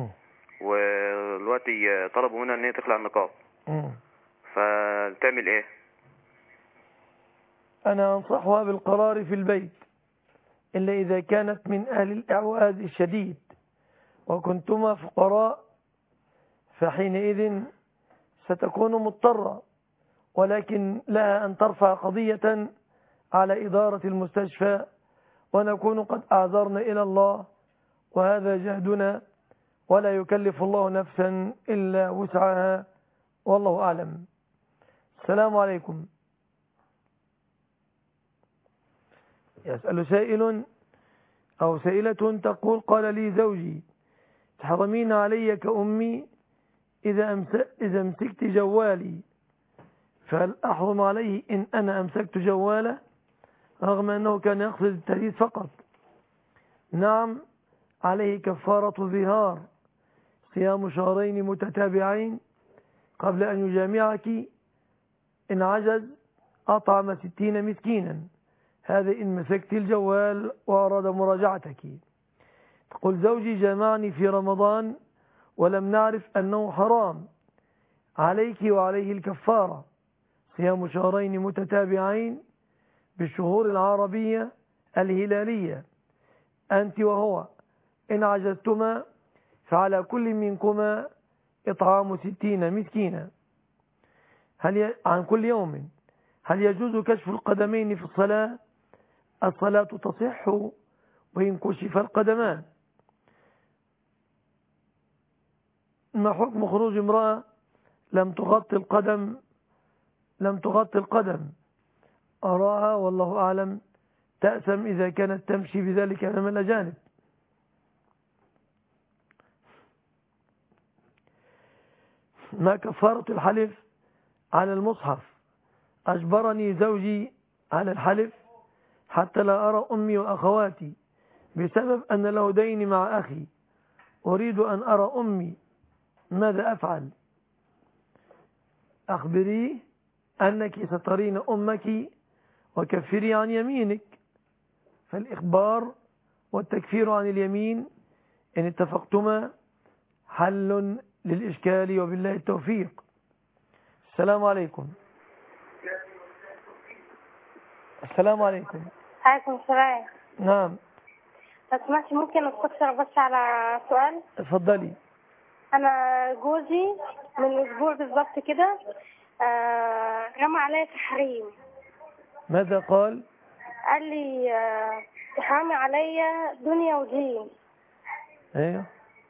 ودلوقتي طلبوا منها ان هي تخلع النقاب. فتعمل ايه؟ انا انصحها بالقرار في البيت الا اذا كانت من اهل الاعواز الشديد وكنتما فقراء، فحينئذ ستكون مضطرة، ولكن لها أن ترفع قضية على إدارة المستشفى ونكون قد أعذرنا إلى الله، وهذا جهدنا ولا يكلف الله نفسا إلا وسعها، والله أعلم. السلام عليكم. يسأل سائل أو سائلة تقول: قال لي زوجي: تحرمين علي كأمي إذا امسكت جوالي، فهل أحرم عليه إن أنا أمسكت جواله؟ رغم أنه كان يقصد التهديد فقط. نعم، عليه كفارة ظهار، صيام شهرين متتابعين قبل أن يجامعك، إن عجز أطعم 60 مسكينا. هذا إن مسكت الجوال وأراد مراجعتك. تقول: زوجي جامعني في رمضان ولم نعرف أنه حرام، عليك وعليه الكفارة، صيام شهرين متتابعين بالشهور العربية الهلالية، أنت وهو، إن عجزتما فعلى كل منكما إطعام 60 مسكينا عن كل يوم. هل يجوز كشف القدمين في الصلاة؟ الصلاة تصح وإن كشف القدمان. ما حكم خروج امرأة لم تغطي القدم؟ أراها والله أعلم تأثم إذا كانت تمشي بذلك أمام الأجانب. ما كفارة الحلف على المصحف؟ أجبرني زوجي على الحلف حتى لا أرى أمي وأخواتي بسبب أن له دين مع أخي، أريد أن أرى أمي، ماذا أفعل؟ أخبريه أنك سترين أمك وكفري عن يمينك، فالإخبار والتكفير عن اليمين إن اتفقتما حل للإشكال، وبالله التوفيق. السلام عليكم. السلام عليكم. عليكم السلام. نعم. لو سمحت ممكن استفسر بس على سؤال؟ اتفضلي. أنا جوزي من أسبوع بالظبط كده رمى عليا تحريم. ماذا قال؟ قال لي تحرمي عليا دنيا ودين. ايوه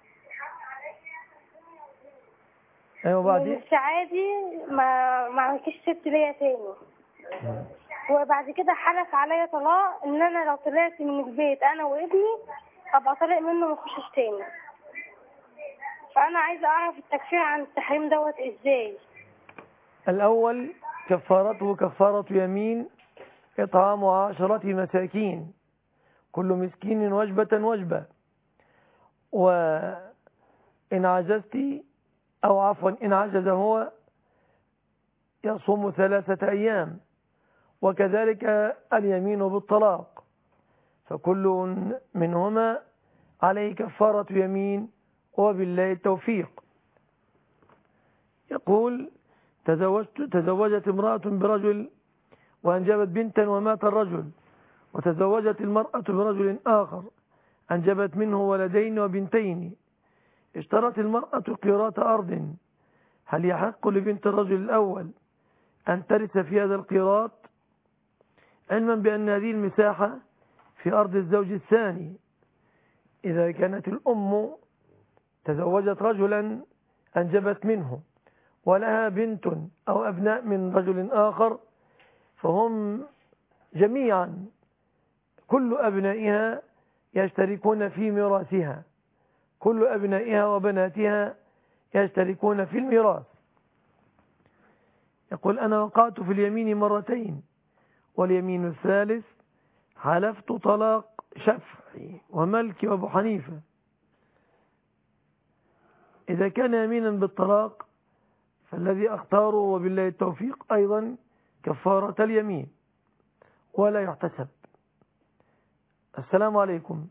وبعدين مش عادي، ما عملكيش ست ليا تاني. وبعد كده حلف عليا طلاق ان انا لو طلعت من البيت انا وابني ابقى طالق منه ما اخشش تاني. فانا عايزه اعرف التكفير عن التحريم دوت ازاي. الاول كفارته كفارة يمين، اطعام 10 مساكين، كل مسكين وجبة، وإن عجزت أو عفوا إن عجز هو يصوم 3 أيام، وكذلك اليمين بالطلاق، فكل منهما عليه كفارة يمين، وبالله التوفيق. يقول: تزوجت امرأة برجل وأنجبت بنتا ومات الرجل، وتزوجت المرأة برجل آخر أنجبت منه ولدين وبنتين، اشترت المرأة قيراط أرض، هل يحق لبنت الرجل الأول أن ترث في هذا القيراط، علما بأن هذه المساحة في أرض الزوج الثاني؟ إذا كانت الأم تزوجت رجلا أنجبت منه ولها بنت أو أبناء من رجل آخر، فهم جميعا كل أبنائها يشتركون في ميراثها، كل أبنائها وبناتها يشتركون في الميراث. يقول أنا وقعت في اليمين مرتين، واليمين الثالث حلفت طلاق شافعي ومالكي وابو حنيفة. إذا كان يمينا بالطلاق فالذي أختاره وبالله التوفيق أيضا كفارة اليمين ولا يحتسب. السلام عليكم.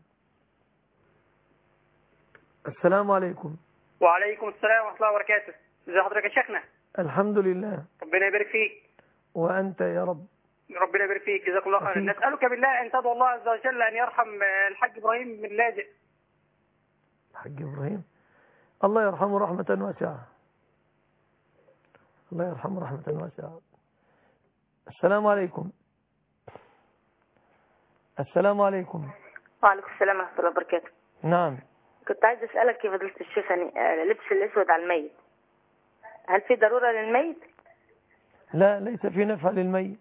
السلام عليكم. وعليكم السلام ورحمة الله وبركاته. ازي حضرتك يا شيخنا؟ الحمد لله. ربنا يبارك فيك. وأنت يا رب. ربنا يبارك فيك، جزاك الله خير. نسألك بالله أن تدعو الله عز وجل أن يرحم الحاج إبراهيم من لاجئ. الحاج إبراهيم الله يرحمه رحمة واسعة، الله يرحمه رحمة واسعة. السلام عليكم. السلام عليكم. وعليكم السلام ورحمة الله وبركاته. نعم. كنت عايز أسألك يا فضيلة الشيخ، يعني لبس الأسود على الميت هل في ضرورة للميت؟ لا، ليس في نفع للميت،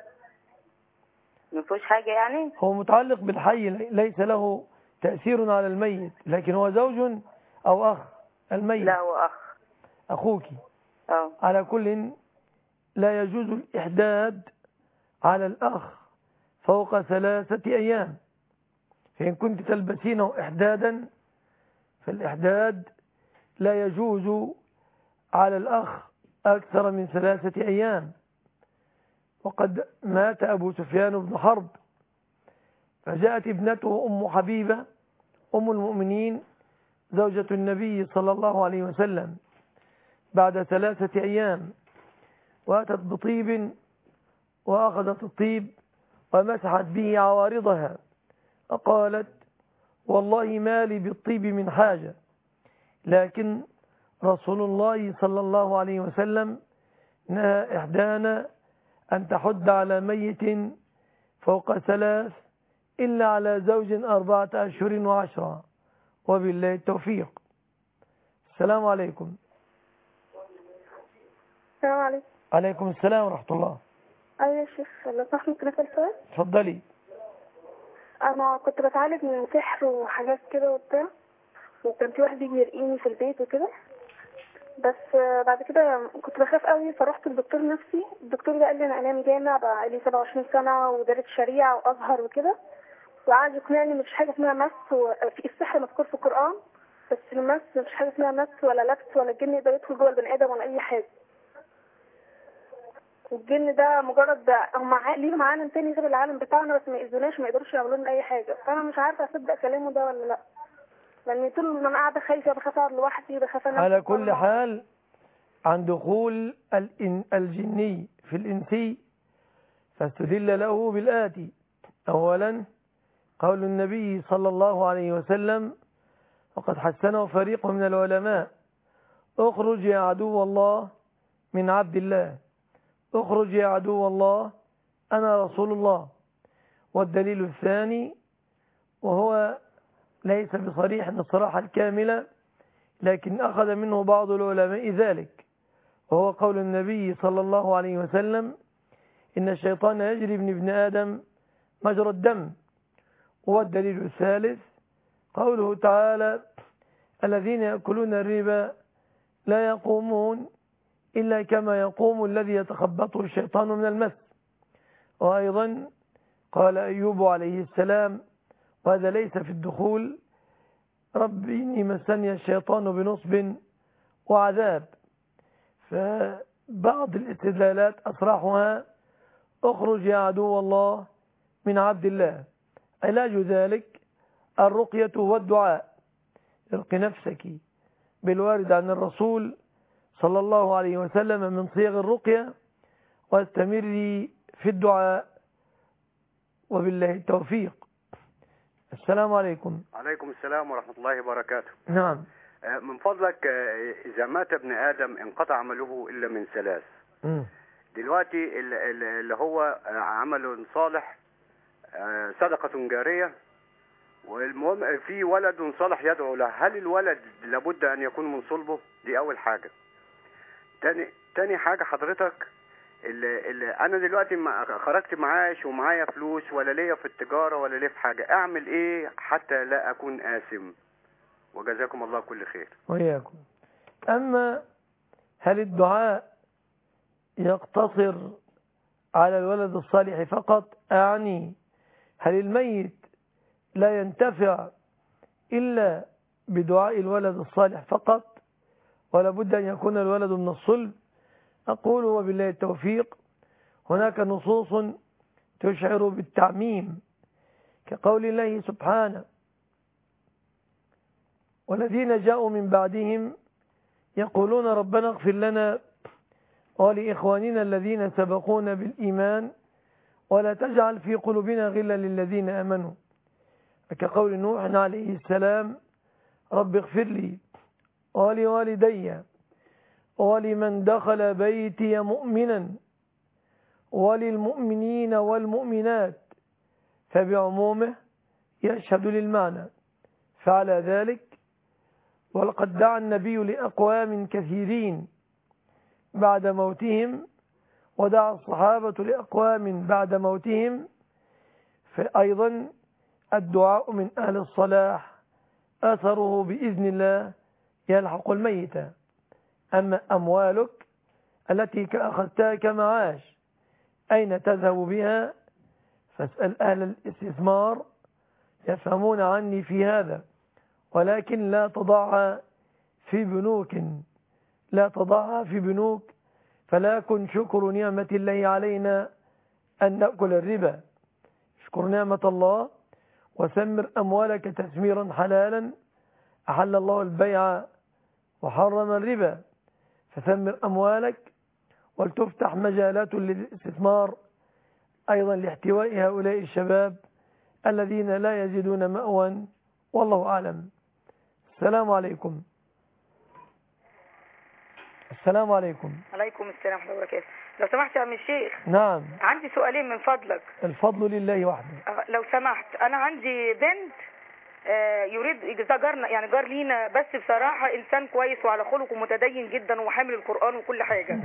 ما فيهوش حاجة يعني. هو متعلق بالحي، ليس له تأثير على الميت، لكن هو زوج أو أخ الميت. لا هو أخ. أخوك. على كل لا يجوز الإحداد على الأخ فوق 3 أيام، فإن كنت تلبسينه إحدادا فالإحداد لا يجوز على الأخ أكثر من 3 أيام. وقد مات أبو سفيان بن حرب، فجاءت ابنته أم حبيبة أم المؤمنين زوجة النبي صلى الله عليه وسلم بعد 3 أيام، وأتت بطيب وأخذت الطيب ومسحت به عوارضها، وقالت والله ما لي بالطيب من حاجة، لكن رسول الله صلى الله عليه وسلم نهى إحدانا أن تحد على ميت فوق 3 إلا على زوج 4 أشهر و10، وبالله التوفيق. السلام عليكم. السلام عليكم. عليكم السلام ورحمة الله. أيوة يا شيخ، لو سمحت ممكن أسأل سؤال؟ اتفضلي. أنا كنت بتعالج من سحر وحاجات كده وبتاع، وكان في واحد يجي يرقيني في البيت وكده، بس بعد كده كنت بخاف قوي، فرحت للدكتور نفسي. الدكتور ده قال لي أنا أنام جامع، بقى لي 27 سنة ودارس شريعة وأزهر وكده، وقعد يقنعني مفيش حاجة اسمها مس، في السحر مذكور في القرآن، بس المس مفيش حاجة اسمها مس ولا لبس ولا الجن يقدر يدخل جوه البني آدم ولا أي حاجة. الجن ده مجرد هم ليهم عالم تاني غير العالم بتاعنا، بس ما يأذوناش، ما يقدروش يعملوا لنا أي حاجة. فأنا مش عارفة أصدق كلامه ده ولا لأ، لأن طول ما أنا قاعدة خايفة، بخاف أقعد لوحدي، بخاف أنام. على كل حال عن دخول الجني في الإنسي فاستدل له بالآتي: أولا قول النبي صلى الله عليه وسلم وقد حسنه فريق من العلماء: اخرج يا عدو الله من عبد الله، اخرج يا عدو الله أنا رسول الله. والدليل الثاني، وهو ليس بصريح الصراحة الكاملة لكن أخذ منه بعض العلماء ذلك، وهو قول النبي صلى الله عليه وسلم: إن الشيطان يجري من ابن آدم مجرى الدم. والدليل الثالث قوله تعالى: الذين يأكلون الربا لا يقومون إلا كما يقوم الذي يتخبطه الشيطان من المس. وأيضا قال أيوب عليه السلام، وهذا ليس في الدخول: رب إني مسني الشيطان بنصب وعذاب. فبعض الاستدلالات أصرحها: اخرج يا عدو الله من عبد الله. علاج ذلك الرقية والدعاء. ارق نفسك بالوارد عن الرسول صلى الله عليه وسلم من صيغ الرقية، واستمري في الدعاء، وبالله التوفيق. السلام عليكم. عليكم السلام ورحمة الله وبركاته. نعم. من فضلك، إذا مات ابن آدم انقطع عمله إلا من ثلاث. دلوقتي اللي هو عمل صالح، صدقة جارية، والمهم في ولد صالح يدعو له، هل الولد لابد أن يكون من صلبه؟ دي أول حاجة. تاني حاجة حضرتك، اللي أنا دلوقتي خرجت معاش ومعايا فلوس، ولا ليا في التجارة ولا ليا في حاجة، أعمل إيه حتى لا أكون آثم؟ وجزاكم الله كل خير. وإياكم. أما هل الدعاء يقتصر على الولد الصالح فقط؟ أعني هل الميت لا ينتفع إلا بدعاء الولد الصالح فقط، ولا بد أن يكون الولد من الصلب؟ أقول وبالله التوفيق، هناك نصوص تشعر بالتعميم، كقول الله سبحانه: والذين جاءوا من بعدهم يقولون ربنا اغفر لنا ولإخواننا الذين سبقونا بالإيمان ولا تجعل في قلوبنا غلا للذين آمنوا، كقول نوح عليه السلام: رب اغفر لي ولوالدي ولمن دخل بيتي مؤمنا وللمؤمنين والمؤمنات، فبعمومه يشهد للمعنى. فعلى ذلك ولقد دعا النبي لأقوام كثيرين بعد موتهم، ودعا الصحابة لأقوام بعد موتهم، فأيضا الدعاء من أهل الصلاح أثره بإذن الله يلحق الميت. أما أموالك التي أخذتها كمعاش أين تذهب بها؟ فاسأل أهل الاستثمار يفهمون عني في هذا، ولكن لا تضعها في بنوك، لا تضعها في بنوك، فلا كن شكر نعمة الله علينا أن نأكل الربا. اشكر نعمة الله وسمر أموالك تسميرا حلالا، أحل الله البيع وحرم الربا، فسمر أموالك ولتفتح مجالات للاستثمار أيضا لاحتواء هؤلاء الشباب الذين لا يجدون مأوى، والله أعلم. السلام عليكم. السلام عليكم. عليكم السلام ورحمة الله وبركاته. لو سمحت يا عم الشيخ. نعم. عندي سؤالين من فضلك. الفضل لله وحده. لو سمحت، أنا عندي بنت يريد جارنا، يعني جار لينا، بس بصراحة إنسان كويس وعلى خلق ومتدين جدا وحامل القرآن وكل حاجة.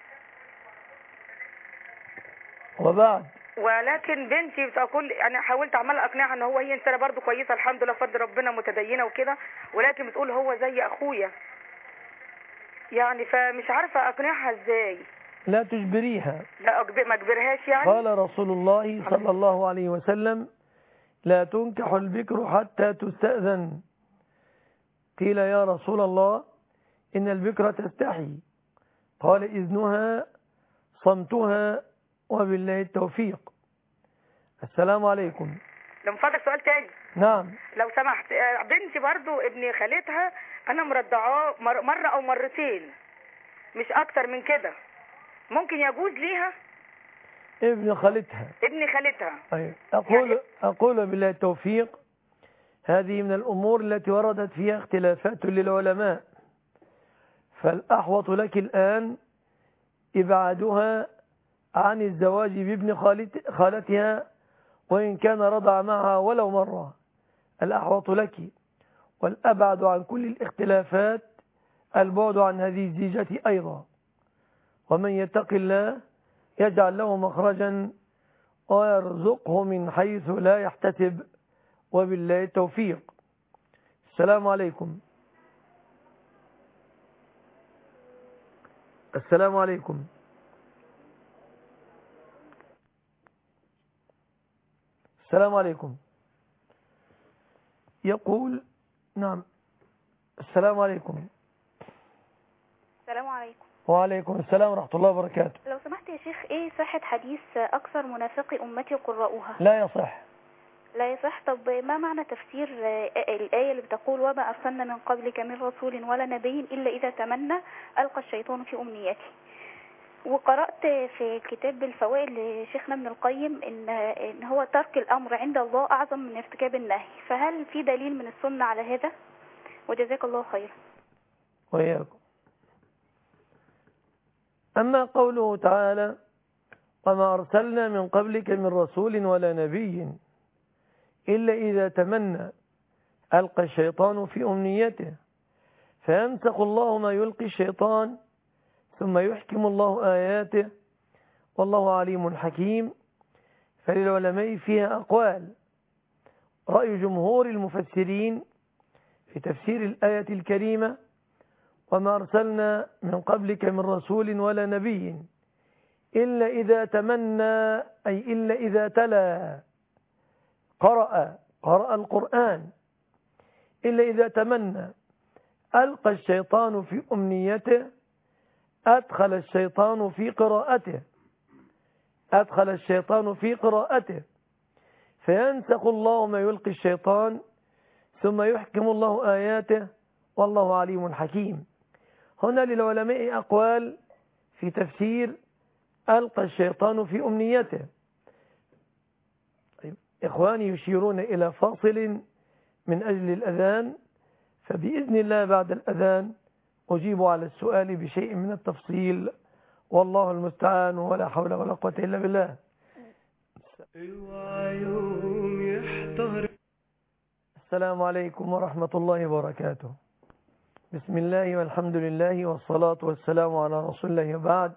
وبعد ولكن بنتي بتقول، انا حاولت عمال اقنعها ان هي انسانه برضو كويسه الحمد لله بفضل ربنا متدينه وكده، ولكن بتقول هو زي اخويا يعني، فمش عارفه اقنعها ازاي. لا تجبريها. لا ما اجبرهاش يعني. قال رسول الله صلى الله عليه وسلم: لا تنكح البكر حتى تستأذن. قيل يا رسول الله إن البكر تستحي، قال: إذنها صمتها، وبالله التوفيق. السلام عليكم. لو فضلك سؤال تاني. نعم. لو سمحت، بنتي برضو ابن خالتها انا مرضعاه مرة او مرتين، مش اكتر من كده، ممكن يجوز ليها؟ ابن خالتها. ابن خالتها. أيوة. أقول بالله التوفيق، هذه من الأمور التي وردت فيها اختلافات للعلماء، فالأحوط لك الآن إبعادها عن الزواج بابن خالتها وإن كان رضع معها ولو مرة، الأحوط لك. والأبعد عن كل الاختلافات البعد عن هذه الزيجة أيضا. ومن يتق الله يجعل له مخرجا ويرزقه من حيث لا يحتسب، وبالله التوفيق. السلام عليكم. السلام عليكم. السلام عليكم. يقول نعم. السلام عليكم. السلام عليكم. وعليكم السلام ورحمة الله وبركاته. لو سمحت يا شيخ، ايه صحة حديث أكثر منافقي أمتي قراؤها؟ لا يصح. لا يصح. طب ما معنى تفسير الآية اللي بتقول وما أرسلنا من قبلك من رسول ولا نبي إلا إذا تمنى ألقى الشيطان في أمنيته؟ وقرأت في كتاب الفوائد لشيخنا ابن القيم إن هو ترك الأمر عند الله أعظم من ارتكاب النهي، فهل في دليل من السنة على هذا؟ وجزاك الله خيرا. وإياكم. أما قوله تعالى وما أرسلنا من قبلك من رسول ولا نبي إلا إذا تمنى ألقى الشيطان في أمنيته فينسخ الله ما يلقي الشيطان ثم يحكم الله آياته والله عليم حكيم. فللعلماء فيها أقوال. رأي جمهور المفسرين في تفسير الآية الكريمة وما أرسلنا من قبلك من رسول ولا نبي إلا إذا تمنى، أي إلا إذا تلا قرأ القرآن، إلا إذا تمنى ألقى الشيطان في أمنيته، أدخل الشيطان في قراءته فينسخ الله ما يلقي الشيطان ثم يحكم الله آياته والله عليم حكيم. هنا للعلماء أقوال في تفسير ألقى الشيطان في أمنيته. إخواني يشيرون إلى فاصل من أجل الأذان، فبإذن الله بعد الأذان أجيب على السؤال بشيء من التفصيل، والله المستعان ولا حول ولا قوة إلا بالله. السلام عليكم ورحمة الله وبركاته. بسم الله والحمد لله والصلاة والسلام على رسول الله وبعد.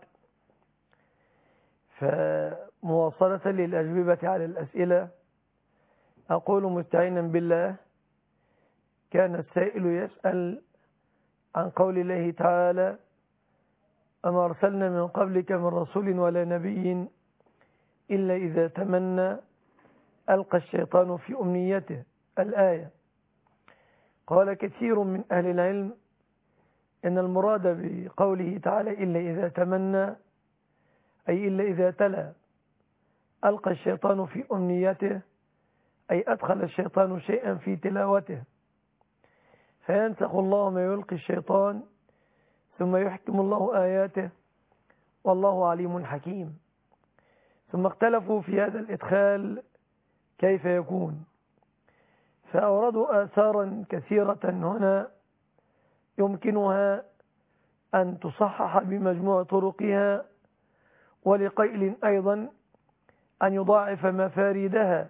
فمواصلة للأجوبة على الأسئلة أقول مستعينا بالله، كان السائل يسأل عن قول الله تعالى أما أرسلنا من قبلك من رسول ولا نبي إلا إذا تمنى ألقى الشيطان في أمنيته الآية. قال كثير من أهل العلم إن المراد بقوله تعالى إلا إذا تمنى أي إلا إذا تلا ألقى الشيطان في أمنيته، أي أدخل الشيطان شيئا في تلاوته فينسخ الله ما يلقي الشيطان ثم يحكم الله آياته والله عليم حكيم. ثم اختلفوا في هذا الإدخال كيف يكون، فأوردوا آثارا كثيرة هنا يمكنها أن تصحح بمجموع طرقها، ولقيل أيضا أن يضاعف مفاردها.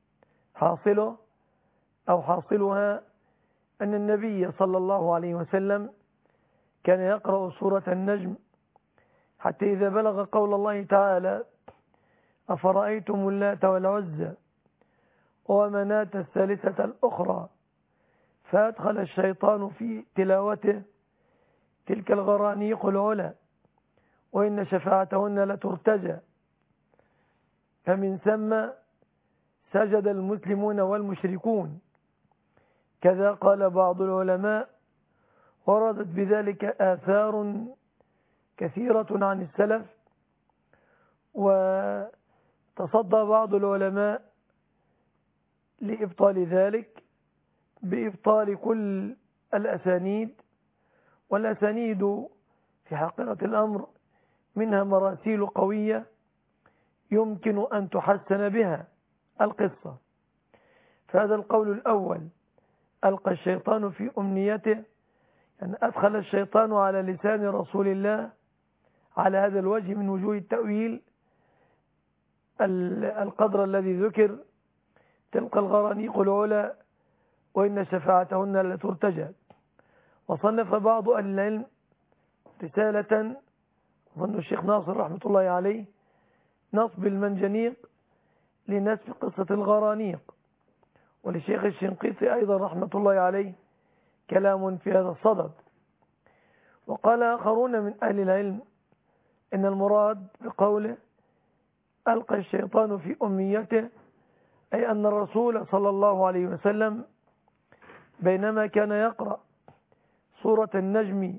حاصلها أن النبي صلى الله عليه وسلم كان يقرأ سورة النجم حتى إذا بلغ قول الله تعالى أفرأيتم اللات والعزى ومناة الثالثة الأخرى فأدخل الشيطان في تلاوته تلك الغرانيق العلا وإن شفاعتهن لترتجى، فمن ثم سجد المسلمون والمشركون. كذا قال بعض العلماء، وردت بذلك آثار كثيرة عن السلف، وتصدى بعض العلماء لإبطال ذلك بإبطال كل الأسانيد، والأسانيد في حقيقة الأمر منها مراسيل قوية يمكن أن تحسن بها القصة. فهذا القول الأول ألقى الشيطان في أمنيته، يعني أدخل الشيطان على لسان رسول الله على هذا الوجه من وجوه التأويل القدر الذي ذكر تلك الغرانيق العلا وإن شفاعتهن لترتجى. وصنف بعض أهل العلم رسالة ظن الشيخ ناصر رحمة الله عليه نصب المنجنيق لنسف قصة الغرانيق، ولشيخ الشنقيطي أيضا رحمة الله عليه كلام في هذا الصدد. وقال آخرون من أهل العلم إن المراد بقوله ألقى الشيطان في أمنيته أي أن الرسول صلى الله عليه وسلم بينما كان يقرأ سورة النجم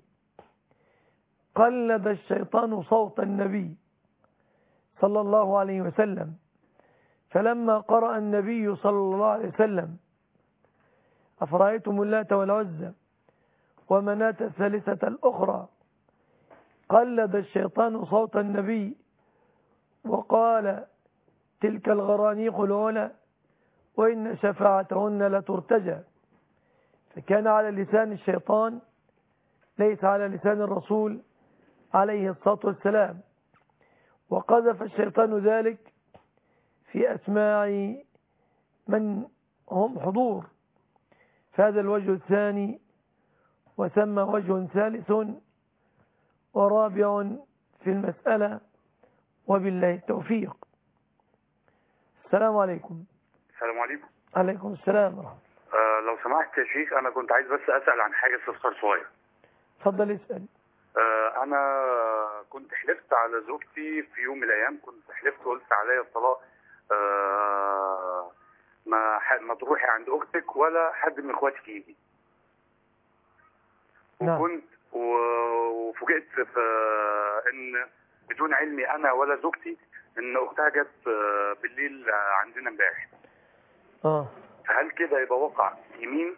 قلد الشيطان صوت النبي صلى الله عليه وسلم فلما قرأ النبي صلى الله عليه وسلم أفرأيتم اللات والعزى ومناة الثالثة الأخرى قلد الشيطان صوت النبي وقال تلك الغرانيق العلا وإن شفاعتهن لترتجى، فكان على لسان الشيطان ليس على لسان الرسول عليه الصلاة والسلام، وقذف الشيطان ذلك في أسماع من هم حضور. فهذا الوجه الثاني، وثم وجه ثالث ورابع في المسألة، وبالله التوفيق. السلام عليكم. السلام عليكم. عليكم السلام ورحمة الله. لو سمحت يا شيخ، أنا كنت عايز بس أسأل عن حاجة استفسار صغير. اتفضل اسأل. أنا كنت حلفت على زوجتي في يوم من الأيام، كنت حلفت وقلت عليا الطلاق، ما تروحي عند أختك ولا حد من إخواتك يجي. وكنت وفوجئت في إن بدون علمي أنا ولا زوجتي إن أختها جت بالليل عندنا امبارح. فهل كده يبقى وقع يمين؟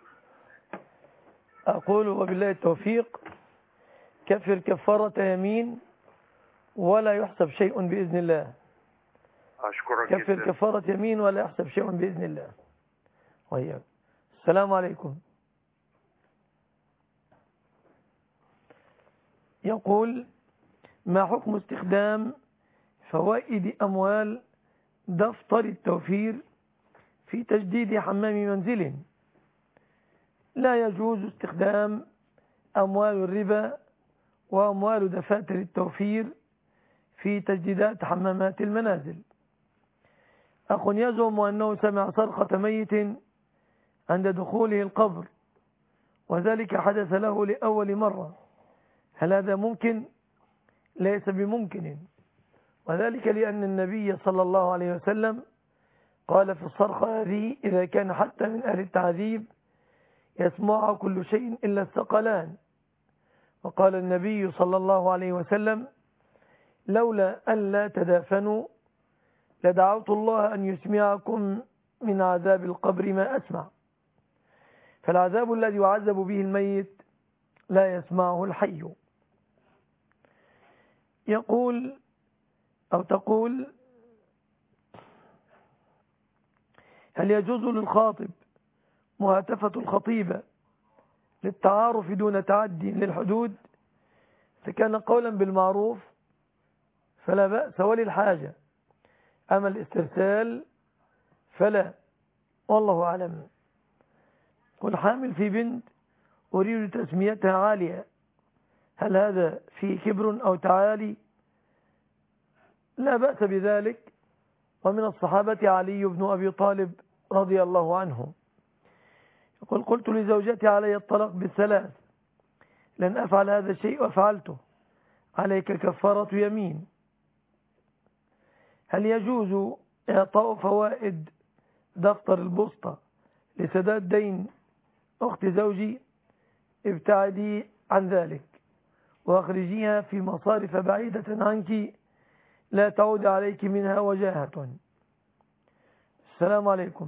أقول وبالله التوفيق، كفر كفارة يمين ولا يحسب شيء بإذن الله. أشكرك. كفر كفارة يمين ولا يحسب شيء بإذن الله. وإياك. السلام عليكم. يقول: ما حكم استخدام فوائد أموال دفتر التوفير في تجديد حمام منزل؟ لا يجوز استخدام أموال الربا وأموال دفاتر التوفير في تجديدات حمامات المنازل. أخ يزعم أنه سمع صرخة ميت عند دخوله القبر، وذلك حدث له لأول مرة. هل هذا ممكن؟ ليس بممكن، وذلك لأن النبي صلى الله عليه وسلم قال في الصرخة هذه: إذا كان حتى من أهل التعذيب يسمعها كل شيء إلا الثقلان. وقال النبي صلى الله عليه وسلم: لولا أن لا تدافنوا لدعوت الله أن يسمعكم من عذاب القبر ما أسمع. فالعذاب الذي يعذب به الميت لا يسمعه الحي. يقول أو تقول: هل يجوز للخاطب مهاتفة الخطيبة للتعارف دون تعدي للحدود؟ فكان قولا بالمعروف فلا بأس وللحاجة، أما الاسترسال فلا، والله أعلم. والحامل في بنت أريد تسميتها عالية، هل هذا فيه كبر أو تعالي؟ لا بأس بذلك. ومن الصحابة علي بن أبي طالب رضي الله عنه يقول: قلت لزوجتي علي الطلاق بالثلاث، لن أفعل هذا الشيء وفعلته، عليك كفارة يمين. هل يجوز إعطاء فوائد دفتر البسطة لسداد دين أخت زوجي؟ ابتعدي عن ذلك وأخرجيها في مصارف بعيدة عنك لا تعود عليك منها وجاهة. السلام عليكم.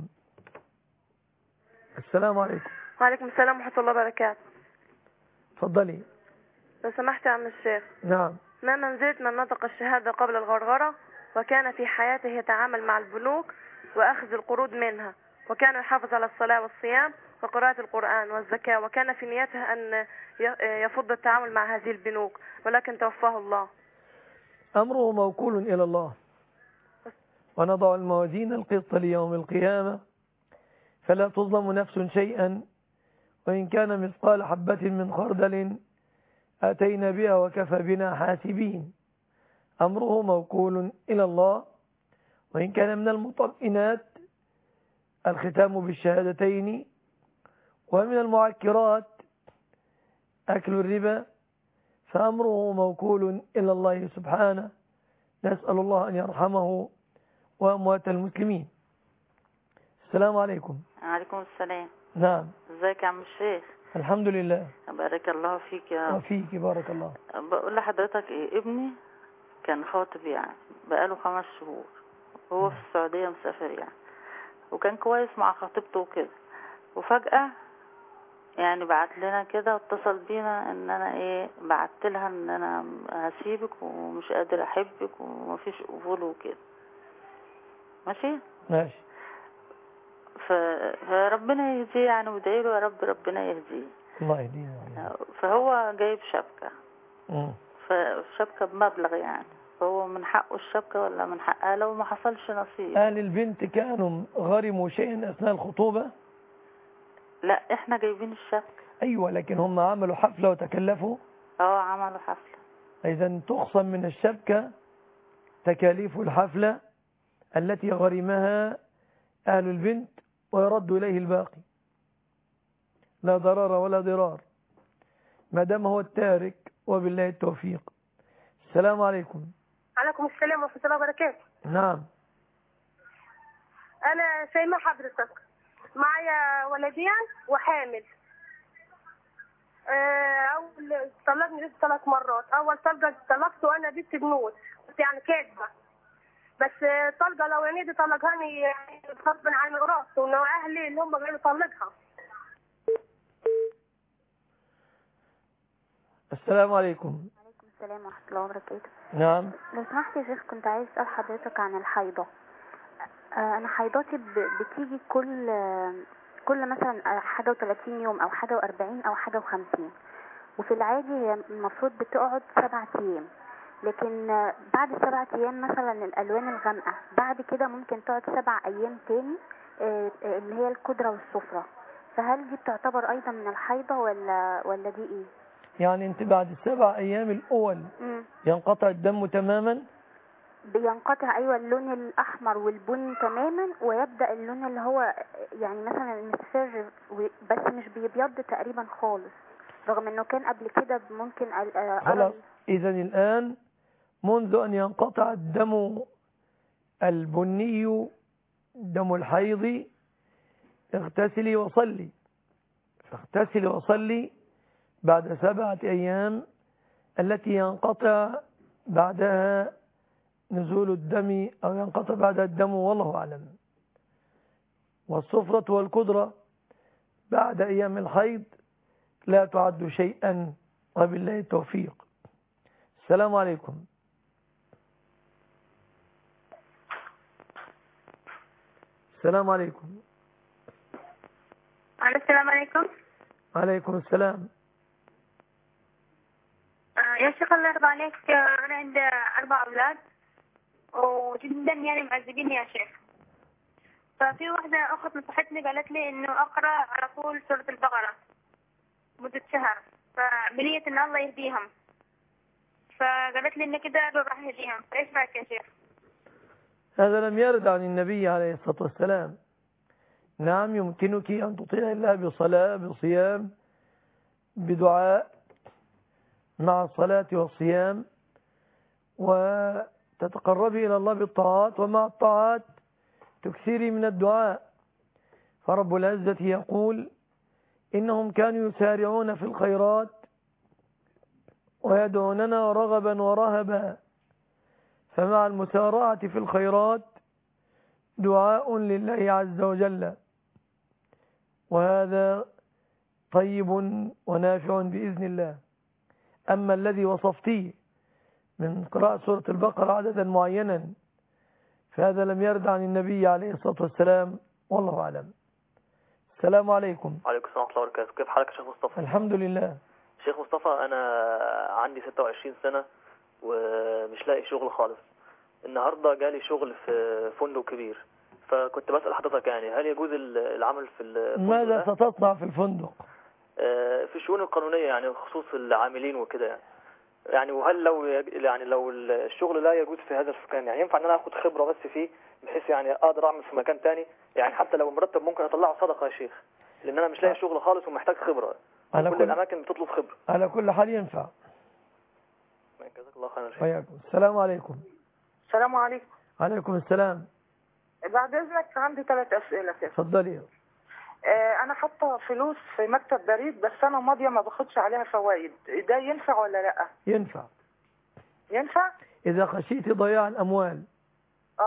السلام عليكم. وعليكم السلام ورحمة الله وبركاته. تفضلي. لو سمحت يا عم الشيخ. نعم. ما منزلة من نطق الشهادة قبل الغرغرة وكان في حياته يتعامل مع البنوك وأخذ القروض منها، وكان يحافظ على الصلاة والصيام وقراءة القرآن والزكاة، وكان في نيته أن يفض التعامل مع هذه البنوك، ولكن توفاه الله. أمره موكول إلى الله. ونضع الموازين القسط ليوم القيامة فلا تظلم نفس شيئا، وإن كان مثقال حبة من خردل أتينا بها وكفى بنا حاسبين. أمره موكول إلى الله. وإن كان من المطمئنات الختام بالشهادتين، ومن المعكرات أكل الربا، فأمره موكول إلى الله سبحانه. نسأل الله أن يرحمه وأموات المسلمين. السلام عليكم. وعليكم السلام. نعم. ازيك يا عم الشيخ؟ الحمد لله. بارك الله فيك يا رب. وفيك بارك الله. بقول لحضرتك ابني كان خاطب يعني بقاله 5 شهور، هو في السعودية مسافر يعني، وكان كويس مع خطيبته وكده، وفجأة يعني بعت لنا كده واتصل بينا ان انا ايه، بعت لها ان انا هسيبك ومش قادر احبك ومفيش قبول وكده. ماشي فربنا يهديه يعني، وادعي له يا رب ربنا يهديه. الله يهديه. فهو جايب شبكة، فشبكة بمبلغ يعني، فهو من حقه الشبكة ولا من حقها لو ما حصلش نصيب؟ أهل البنت كانوا غرموا شيئا أثناء الخطوبة؟ لا احنا جايبين الشبكة. أيوة، لكن هم عملوا حفلة وتكلفوا؟ عملوا حفلة. إذن تخصم من الشبكة تكاليف الحفلة التي غرمها أهل البنت ويرد إليه الباقي، لا ضرر ولا ضرار ما دام هو التارك، وبالله التوفيق. السلام عليكم. عليكم السلام ورحمة الله وبركاته. نعم. أنا شيماء حضرتك، معايا ولدين وحامل. أول طلقني 3 مرات. أول طلقة طلقت وأنا بنت بنوت، كنت يعني كاتبة، بس الطلقة الأولانية دي طلقهاني يعني غصب عن راسي، وإنه أهلي اللي هم قالوا طلقها. السلام عليكم. وعليكم السلام ورحمة الله وبركاته. نعم. لو سمحت يا شيخ، كنت عايز أسأل حضرتك عن الحيضة. أنا حيضاتي بتيجي كل مثلا حاجة و30 يوم أو حاجة و40 أو حاجة و50، وفي العادي هي المفروض بتقعد 7 أيام، لكن بعد 7 أيام مثلا الألوان الغامقة، بعد كده ممكن تقعد 7 أيام تاني اللي هي الكدرة والصفرة. فهل دي بتعتبر أيضا من الحيضة ولا دي إيه؟ يعني انت بعد 7 أيام الأول ينقطع الدم تماما؟ بينقطع، أيوة، اللون الأحمر والبني تماما، ويبدأ اللون اللي هو يعني مثلا المصفر، بس مش بيبيض تقريبا خالص، رغم انه كان قبل كده ممكن خلاص. إذا الآن منذ أن ينقطع الدم البني، دم الحيض، اغتسلي وصلي، فاغتسلي وصلي بعد 7 أيام التي ينقطع بعدها نزول الدم أو ينقطع بعد الدم، والله أعلم. والصفرة والكدرة بعد أيام الحيض لا تعد شيئا، وبالله التوفيق. السلام عليكم. السلام عليكم. السلام عليكم. عليكم السلام. يا شيخ الله يرضى عليك، أنا عندي 4 أولاد وجدا يعني معذبين يا شيخ. ففي واحدة أخت نصحتني، قالت لي إنه أقرأ على طول سورة البقرة مدة شهر، فبنية إن الله يهديهم، فقالت لي إن كده راح يهديهم، فإيش رأيك يا شيخ؟ هذا لم يرد عن النبي عليه الصلاة والسلام. نعم، يمكنك أن تطيع الله بصلاة، بصيام، بدعاء مع الصلاة والصيام، وتتقربي إلى الله بالطاعات، ومع الطاعات تكثري من الدعاء. فرب العزة يقول إنهم كانوا يسارعون في الخيرات ويدعوننا رغبا ورهبا، فمع المسارعة في الخيرات دعاء لله عز وجل، وهذا طيب ونافع بإذن الله. أما الذي وصفتيه من قراءة سورة البقرة عددا معينا فهذا لم يرد عن النبي عليه الصلاة والسلام، والله أعلم. السلام عليكم. وعليكم السلام ورحمة الله وبركاته. كيف حالك يا شيخ مصطفى؟ الحمد لله. شيخ مصطفى، أنا عندي 26 سنة ومش لاقي شغل خالص. النهاردة جالي شغل في فندق كبير، فكنت بسأل حضرتك يعني هل يجوز العمل في الفندق؟ ماذا ستصنع في الفندق؟ في الشؤون القانونية يعني، خصوص العاملين وكده يعني. وهل لو الشغل لا يجوز في هذا المكان، يعني ينفع ان انا اخد خبرة بس فيه، بحيث يعني اقدر اعمل في مكان تاني، يعني حتى لو المرتب ممكن اطلعه صدقة يا شيخ، لان انا مش لاقي شغل خالص ومحتاج خبرة. كل الاماكن بتطلب خبرة. على كل حال ينفع. جزاك الله خيرا. وياكم. السلام عليكم. السلام عليكم. عليكم السلام. بعد اذنك عندي 3 اسئله كده. اتفضلي. انا حاطه فلوس في مكتب بريد، بس انا ماضيه ما باخدش عليها فوائد، ده ينفع ولا لا؟ ينفع. ينفع؟ اذا خشيتي ضياع الاموال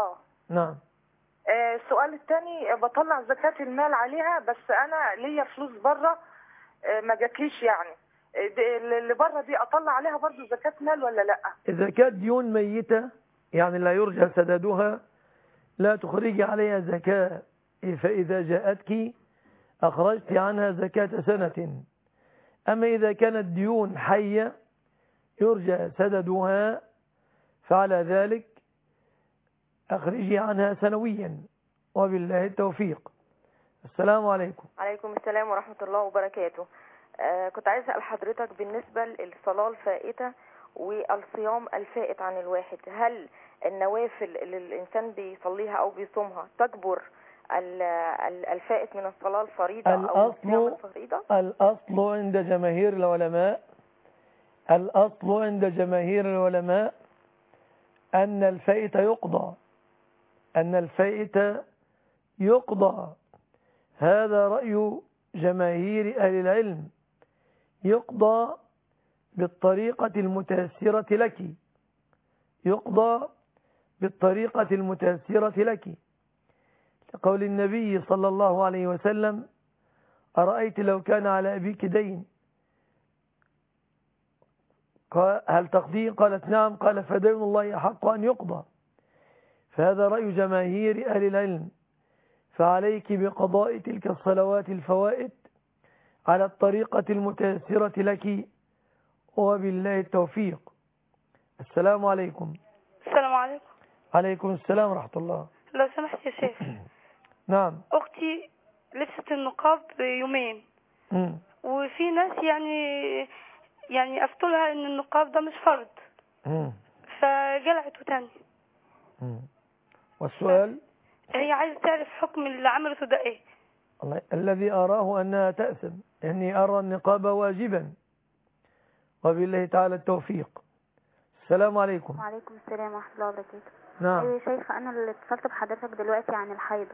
نعم. السؤال الثاني، بطلع زكاة المال عليها، بس انا ليا فلوس بره ما جاتليش يعني، اللي بره دي اطلع عليها برضو زكاة مال ولا لا؟ اذا كانت ديون ميتة يعني لا يرجى سدادها لا تخرجي عليها زكاة، فإذا جاءتك أخرجت عنها زكاة سنة. أما إذا كانت ديون حية يرجى سددها فعلى ذلك أخرجي عنها سنويا، وبالله التوفيق. السلام عليكم. عليكم السلام ورحمة الله وبركاته. كنت عايز أسأل حضرتك بالنسبة للصلاة الفائتة والصيام الفائت عن الواحد، هل النوافل اللي الإنسان بيصليها أو بيصومها تجبر الفائت من الصلاة الفريضة أو الصيام الفريضة؟ الأصل عند جماهير العلماء أن الفائت يقضى. هذا رأي جماهير أهل العلم، يقضى بالطريقة المتيسرة لك، لقول النبي صلى الله عليه وسلم: أرأيت لو كان على أبيك دين هل تقضيه؟ قالت: نعم. قال: فدين الله أحق أن يقضى. فهذا رأي جماهير أهل العلم، فعليك بقضاء تلك الصلوات الفوائت على الطريقة المتيسرة لك، وبالله التوفيق. السلام عليكم. السلام عليكم. عليكم السلام ورحمة الله. لو سمحت يا شيخ. نعم. أختي لبست النقاب يومين، وفي ناس يعني أفتوا لها إن النقاب ده مش فرض، فجلعته تاني. والسؤال؟ هي عايزة تعرف حكم اللي عملته ده إيه. الذي أراه أنها تأثم، إني أرى النقاب واجبا، وبالله تعالى التوفيق. السلام عليكم. وعليكم السلام ورحمة الله وبركاته. نعم. أيوة شايفة، أنا اللي اتصلت بحضرتك دلوقتي عن الحيضة.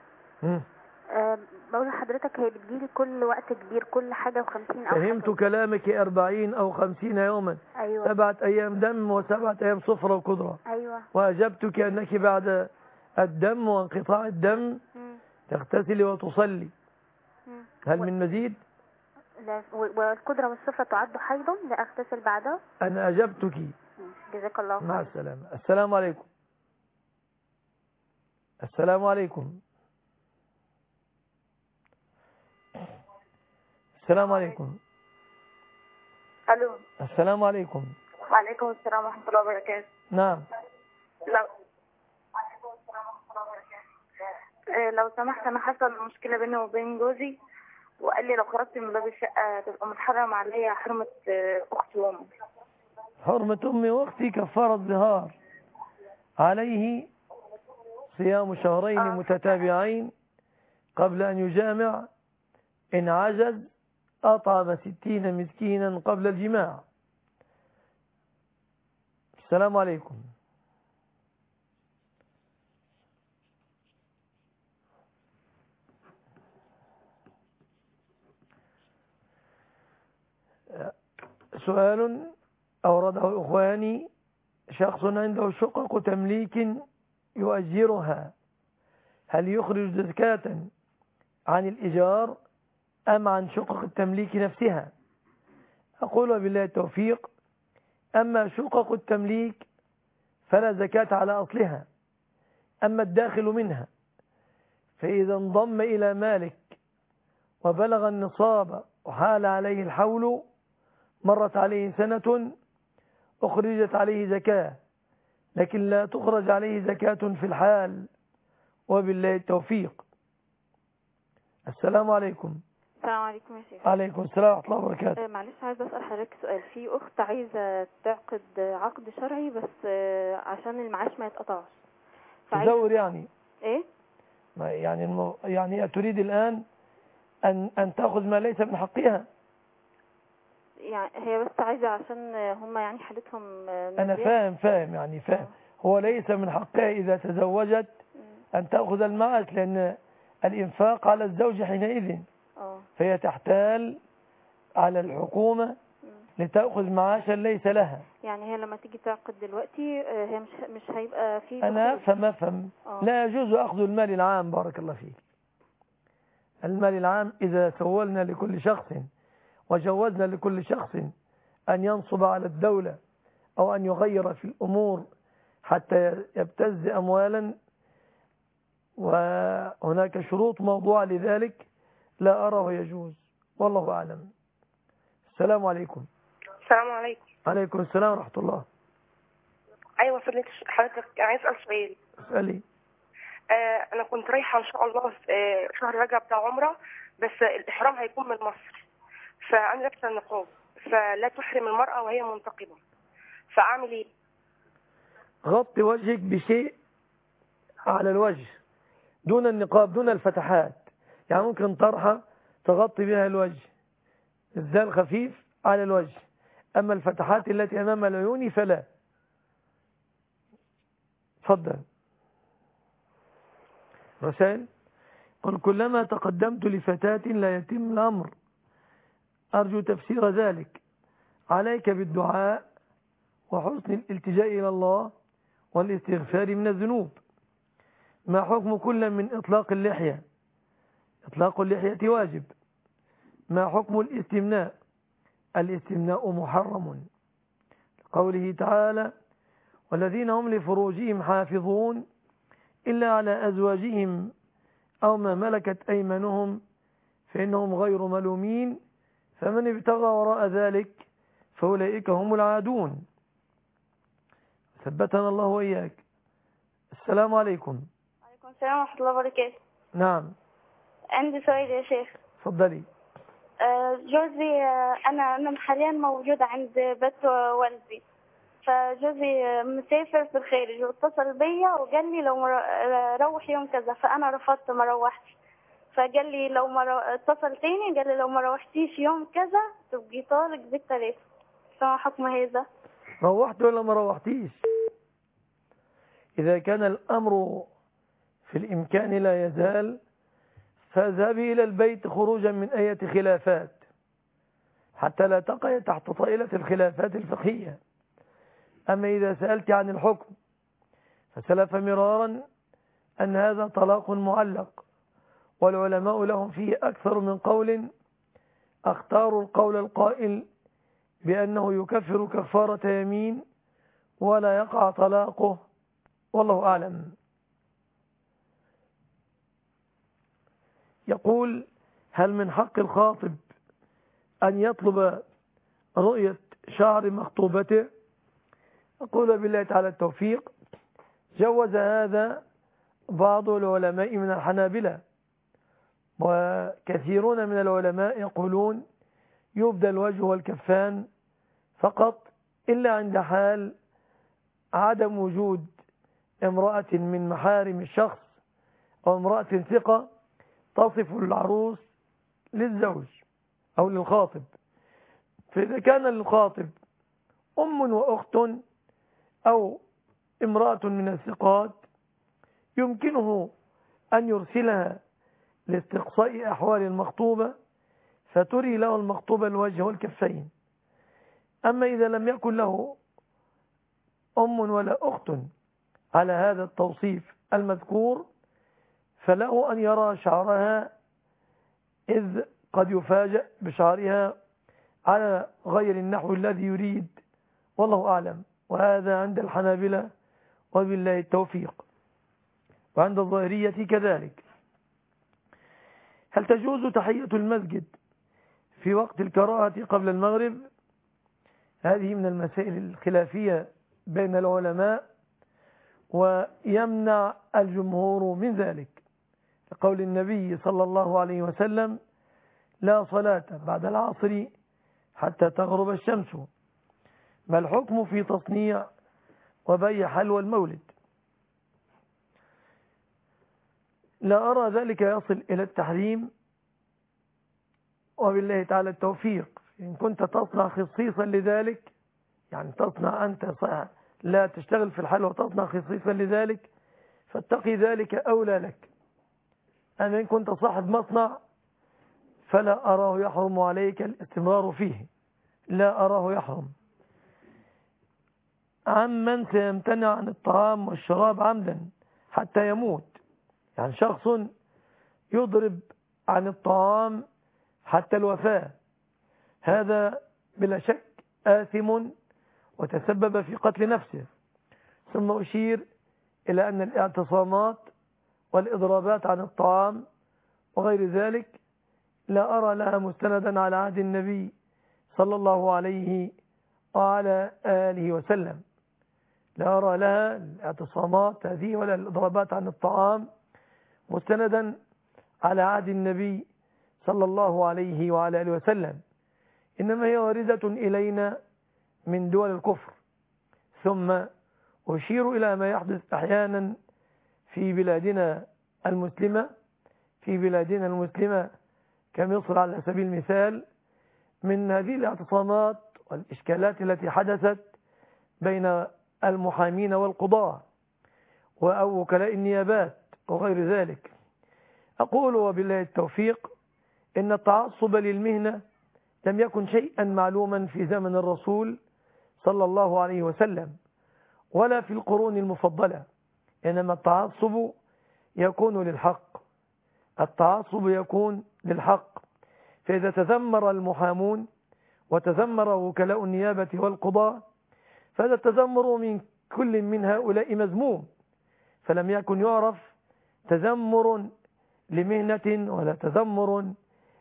بقول لحضرتك هي بتجيلي كل وقت كبير، كل حاجة و50 أو فهمت حاجة. كلامك. 40 أو 50 يوما. أيوة. 7 أيام دم و7 أيام صفرة وقدرة. أيوة. وأجبتك أنك بعد الدم وانقطاع الدم تغتسلي وتصلي. هل من مزيد؟ لا. والقدرة والصفرة تعد حيضا لأغتسل بعدها؟ أنا أجبتك. جزاك الله خير. مع السلامة. السلام عليكم. السلام عليكم. السلام عليكم. الو. السلام عليكم. وعليكم السلام ورحمة الله وبركاته. نعم. لو سمحت، انا حصل مشكلة بيني وبين جوزي، وقال لي لو خرجت من باب الشقة تبقى متحرم عليا حرمة اختي وامي. حرمة امي واختي كفارة ظهار، عليه صيام شهرين متتابعين قبل ان يجامع، ان عجز أطعم 60 مسكينا قبل الجماع. السلام عليكم. سؤال أورده إخواني: شخص عنده شقق تمليك يؤجرها، هل يخرج زكاة عن الإيجار أم عن شقق التمليك نفسها؟ أقول بالله التوفيق: أما شقق التمليك فلا زكاة على أصلها، أما الداخل منها فإذا انضم إلى مالك وبلغ النصاب وحال عليه الحول، مرت عليه سنة، أخرجت عليه زكاة، لكن لا تخرج عليه زكاة في الحال، وبالله التوفيق. السلام عليكم. السلام عليكم يا شيخ. عليكم السلام ورحمة الله وبركاته. معلش عايزة أسأل حضرتك سؤال. في أخت عايزة تعقد عقد شرعي بس عشان المعاش ما يتقطعش. تزور يعني؟ إيه؟ يعني تريد الآن أن تأخذ ما ليس من حقها؟ يعني هي بس عايزة عشان هم يعني حالتهم أنا فاهم. هو ليس من حقها إذا تزوجت أن تأخذ المعاش، لأن الإنفاق على الزوج حينئذ، فهي تحتال على الحكومة لتأخذ معاشا ليس لها. يعني هي لما تيجي تعقد دلوقتي هي مش هيبقى في أنا أفهم لا يجوز أخذ المال العام. بارك الله فيك. المال العام إذا سولنا لكل شخص وجوزنا لكل شخص أن ينصب على الدولة أو أن يغير في الأمور حتى يبتز أموالا وهناك شروط موضوعة لذلك لا أراه يجوز، والله أعلم. السلام عليكم. السلام عليكم. عليكم السلام ورحمة الله. أيوة فضيلة حضرتك عايز أسأل سؤال. اسألي. أنا كنت رايحة إن شاء الله في شهر رجب بتاع عمرة، بس الإحرام هيكون من مصر، فأنا لابسة النقاب، فلا تحرم المرأة وهي منتقبة، فأعمل إيه؟ غطي وجهك بشيء على الوجه دون النقاب، دون الفتحات. يعني ممكن طرحة تغطي بها الوجه، الزال خفيف على الوجه، أما الفتحات التي أمام العيون فلا. تفضل. رسائل. قل كلما تقدمت لفتاة لا يتم الأمر أرجو تفسير ذلك. عليك بالدعاء وحسن الالتجاء إلى الله والاستغفار من الذنوب. ما حكم كل من إطلاق اللحية؟ إطلاق اللحية واجب. ما حكم الاستمناء؟ الاستمناء محرم، قوله تعالى والذين هم لفروجهم حافظون إلا على أزواجهم أو ما ملكت أيمانهم فإنهم غير ملومين فمن ابتغى وراء ذلك فأولئك هم العادون. ثبتنا الله وإياك. السلام عليكم. وعليكم السلام ورحمة الله وبركاته. نعم. عندي سؤال يا شيخ. تفضلي. جوزي أنا حاليا موجودة عند بيت والدي، فجوزي مسافر في الخارج واتصل بيا وقال لي لو روح يوم كذا، فأنا رفضت ما روحتش، فقال لي لو اتصل تاني قال لي لو ما روحتيش يوم كذا تبقي طالق بالثلاث، فما حكم هذا؟ روحت ولا ما روحتيش؟ إذا كان الأمر في الإمكان لا يزال فاذهبي إلى البيت خروجا من أي خلافات حتى لا تقع تحت طائلة الخلافات الفقهية. أما إذا سألت عن الحكم فسلف مرارا أن هذا طلاق معلق، والعلماء لهم فيه أكثر من قول، اختاروا القول القائل بأنه يكفر كفارة يمين ولا يقع طلاقه، والله أعلم. يقول هل من حق الخاطب أن يطلب رؤية شعر مخطوبته؟ أقول بالله تعالى التوفيق. جوز هذا بعض العلماء من الحنابلة، وكثيرون من العلماء يقولون يبدى الوجه والكفان فقط، إلا عند حال عدم وجود امرأة من محارم الشخص أو امرأة ثقة تصف العروس للزوج أو للخاطب. فإذا كان للخاطب أم وأخت أو امرأة من الثقات يمكنه أن يرسلها لاستقصاء أحوال المخطوبة فتري له المخطوبة الوجه والكفين. أما إذا لم يكن له أم ولا أخت على هذا التوصيف المذكور فله أن يرى شعرها، إذ قد يفاجأ بشعرها على غير النحو الذي يريد، والله أعلم. وهذا عند الحنابلة وبالله التوفيق، وعند الظاهرية كذلك. هل تجوز تحية المسجد في وقت الكراهة قبل المغرب؟ هذه من المسائل الخلافية بين العلماء، ويمنع الجمهور من ذلك لقول النبي صلى الله عليه وسلم لا صلاة بعد العصر حتى تغرب الشمس. ما الحكم في تصنيع وبيع حلوى المولد؟ لا أرى ذلك يصل إلى التحريم، وبالله تعالى التوفيق. إن كنت تصنع خصيصا لذلك، يعني تصنع أنت لا تشتغل في الحلوى وتصنع خصيصا لذلك، فاتقي ذلك أولى لك. أما إن كنت صاحب مصنع فلا أراه يحرم عليك الاستمرار فيه، لا أراه يحرم. عمن سيمتنع عن الطعام والشراب عمدا حتى يموت، يعني شخص يضرب عن الطعام حتى الوفاة، هذا بلا شك آثم وتسبب في قتل نفسه. ثم أشير إلى أن الاعتصامات والإضرابات عن الطعام وغير ذلك لا أرى لها مستندا على عهد النبي صلى الله عليه وعلى آله وسلم. لا أرى لها الاعتصامات هذه ولا الإضرابات عن الطعام مستندا على عهد النبي صلى الله عليه وعلى آله وسلم، إنما هي واردة إلينا من دول الكفر. ثم أشير إلى ما يحدث أحيانا في بلادنا المسلمة كمصر على سبيل المثال، من هذه الاعتصامات والإشكالات التي حدثت بين المحامين والقضاة أو وكلاء النيابات وغير ذلك. أقول وبالله التوفيق إن التعصب للمهنة لم يكن شيئا معلوما في زمن الرسول صلى الله عليه وسلم ولا في القرون المفضلة، إنما التعصب يكون للحق. فإذا تذمر المحامون وتذمر وكلاء النيابة والقضاء فهذا التذمر من كل من هؤلاء مذموم، فلم يكن يعرف تذمر لمهنة ولا تذمر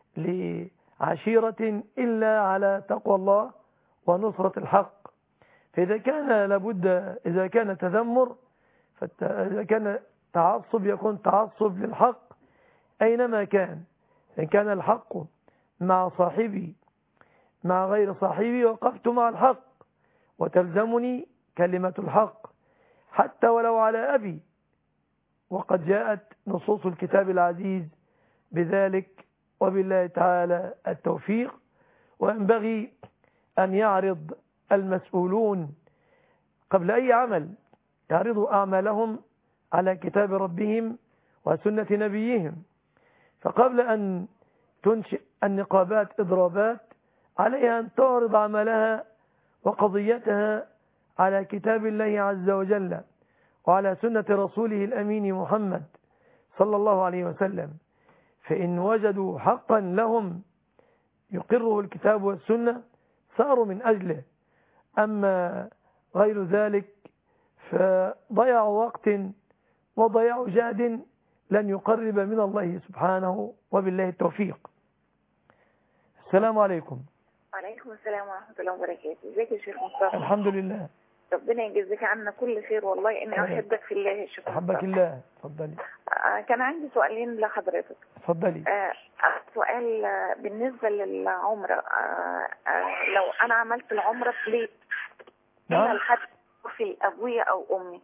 لعشيرة إلا على تقوى الله ونصرة الحق. فإذا كان تذمر، إذا كان تعصب يكون تعصب للحق أينما كان. إن كان الحق مع صاحبي مع غير صاحبي وقفت مع الحق وتلزمني كلمة الحق حتى ولو على أبي، وقد جاءت نصوص الكتاب العزيز بذلك، وبالله تعالى التوفيق. وينبغي أن يعرض المسؤولون قبل أي عمل يعرضوا أعمالهم على كتاب ربهم وسنة نبيهم، فقبل أن تنشئ النقابات إضرابات عليها أن تعرض عملها وقضيتها على كتاب الله عز وجل وعلى سنة رسوله الأمين محمد صلى الله عليه وسلم. فإن وجدوا حقا لهم يقره الكتاب والسنة ساروا من أجله، أما غير ذلك فضيعوا وقت وضيعوا جهد لن يقرب من الله سبحانه، وبالله التوفيق. السلام عليكم. وعليكم السلام ورحمة الله وبركاته. ازيك يا شيخ مصطفى؟ الحمد لله. ربنا يجزيك عنا كل خير، والله اني احبك في الله يا شيخ مصطفى. احبك الله. اتفضلي. كان عندي سؤالين لحضرتك. اتفضلي. سؤال بالنسبة للعمرة. لو انا عملت العمرة في بيت نعم لحد في ابويا او امي،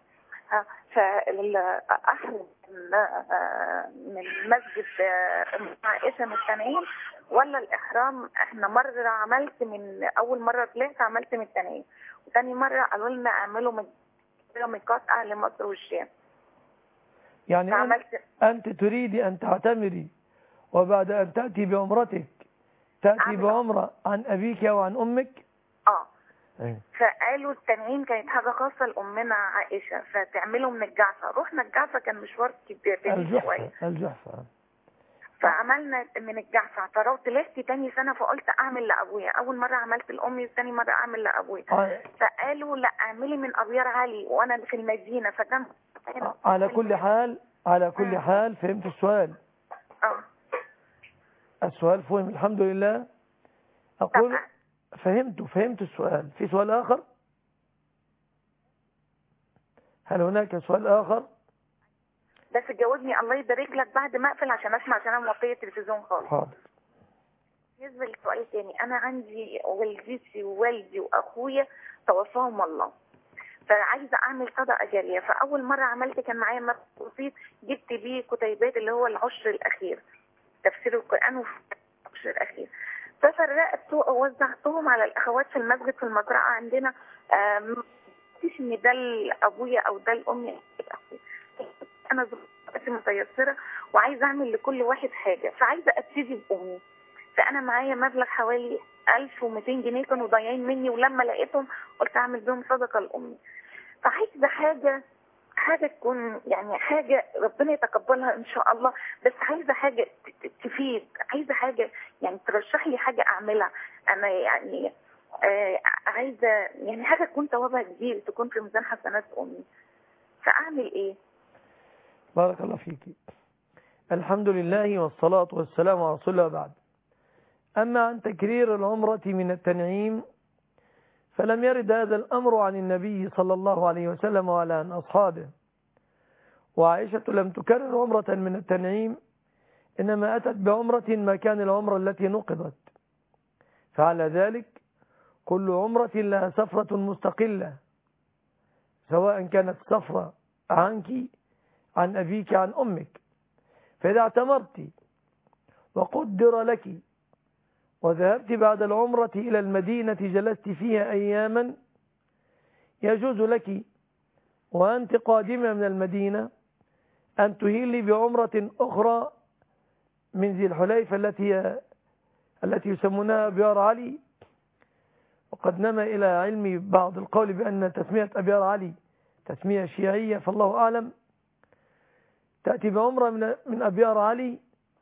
فاحرم من مسجد عائشة من التنعيم، ولا الإحرام احنا مرة عملت من أول مرة طلعت عملت من التنعيم، وتاني مرة قالوا لنا اعملوا من ميقات أهل مصر والشام. يعني أنت تريدي أن تعتمري وبعد أن تأتي بعمرتك تأتي بعمرة عن أبيك وعن أمك؟ فقالوا التنعيم كانت حاجة خاصة لأمنا عائشة، فتعملوا من الجعفة. رحنا الجعفة كان مشوار كبير شوية، الجحفة، فعملنا من الجعفة. طلعت تاني سنة فقلت أعمل لأبويا. أول مرة عملت لأمي، ثاني مرة أعمل لأبويا. فقالوا لا اعملي من أبيار علي وأنا في المدينة. فكان على كل حال فهمت السؤال. السؤال فهم الحمد لله. أقول فهمت السؤال. في سؤال آخر؟ هل هناك سؤال آخر؟ بس جاوبني الله يبارك لك بعد ما اقفل عشان اسمع، عشان انا موطيه التلفزيون خالص. حاضر. بالنسبه للسؤال الثاني، انا عندي والدتي ووالدي واخويا توفاهم الله، فعايزه اعمل صدقه جاريه. فاول مره عملت كان معايا مبلغ بسيط، جبت بيه كتيبات اللي هو العشر الاخير، تفسير القران وفي العشر الاخير. ففرقت ووزعتهم على الاخوات في المسجد في المزرعه عندنا. مفيش ان ده لابويا او ده لامي. انا ظروفي متيسره وعايزه اعمل لكل واحد حاجه، فعايزه ابتدي بامي. انا معايا مبلغ حوالي 1200 جنيه كانوا ضايعين مني، ولما لقيتهم قلت اعمل بيهم صدقه لامي. فعايزه حاجه تكون يعني حاجه ربنا يتقبلها ان شاء الله، بس عايزه حاجه تفيد، عايزه حاجه يعني ترشح لي حاجه اعملها انا يعني. عايزه يعني حاجه تكون ثوابها كبير، تكون في ميزان حسنات امي. فاعمل ايه؟ بارك الله فيك. الحمد لله والصلاة والسلام على رسول الله بعد. أما عن تكرير العمرة من التنعيم فلم يرد هذا الأمر عن النبي صلى الله عليه وسلم وعلى عن أصحابه. وعائشة لم تكرر عمرة من التنعيم، إنما أتت بعمرة مكان العمرة التي نقضت. فعلى ذلك كل عمرة لها سفرة مستقلة، سواء كانت سفرة عنك عن أبيك عن أمك. فإذا اعتمرت وقدر لك وذهبت بعد العمرة إلى المدينة جلست فيها أياما، يجوز لك وأنت قادمة من المدينة أن تهيلي بعمرة أخرى من ذي الحليفة التي يسمونها أبيار علي. وقد نما إلى علمي بعض القول بأن تسمية أبيار علي تسمية شيعية، فالله أعلم. تأتي بعمرة من أبيار علي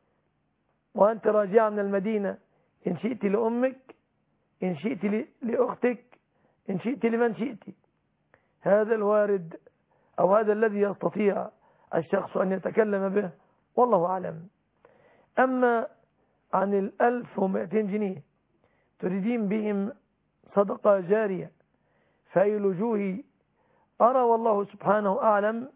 وأنت راجعة من المدينة، إن شئت لأمك، إن شئت لأختك، إن شئت لمن شئت. هذا الوارد أو هذا الذي يستطيع الشخص أن يتكلم به، والله أعلم. أما عن 1200 جنيه تريدين بهم صدقة جارية فأي الوجوه أرى والله سبحانه أعلم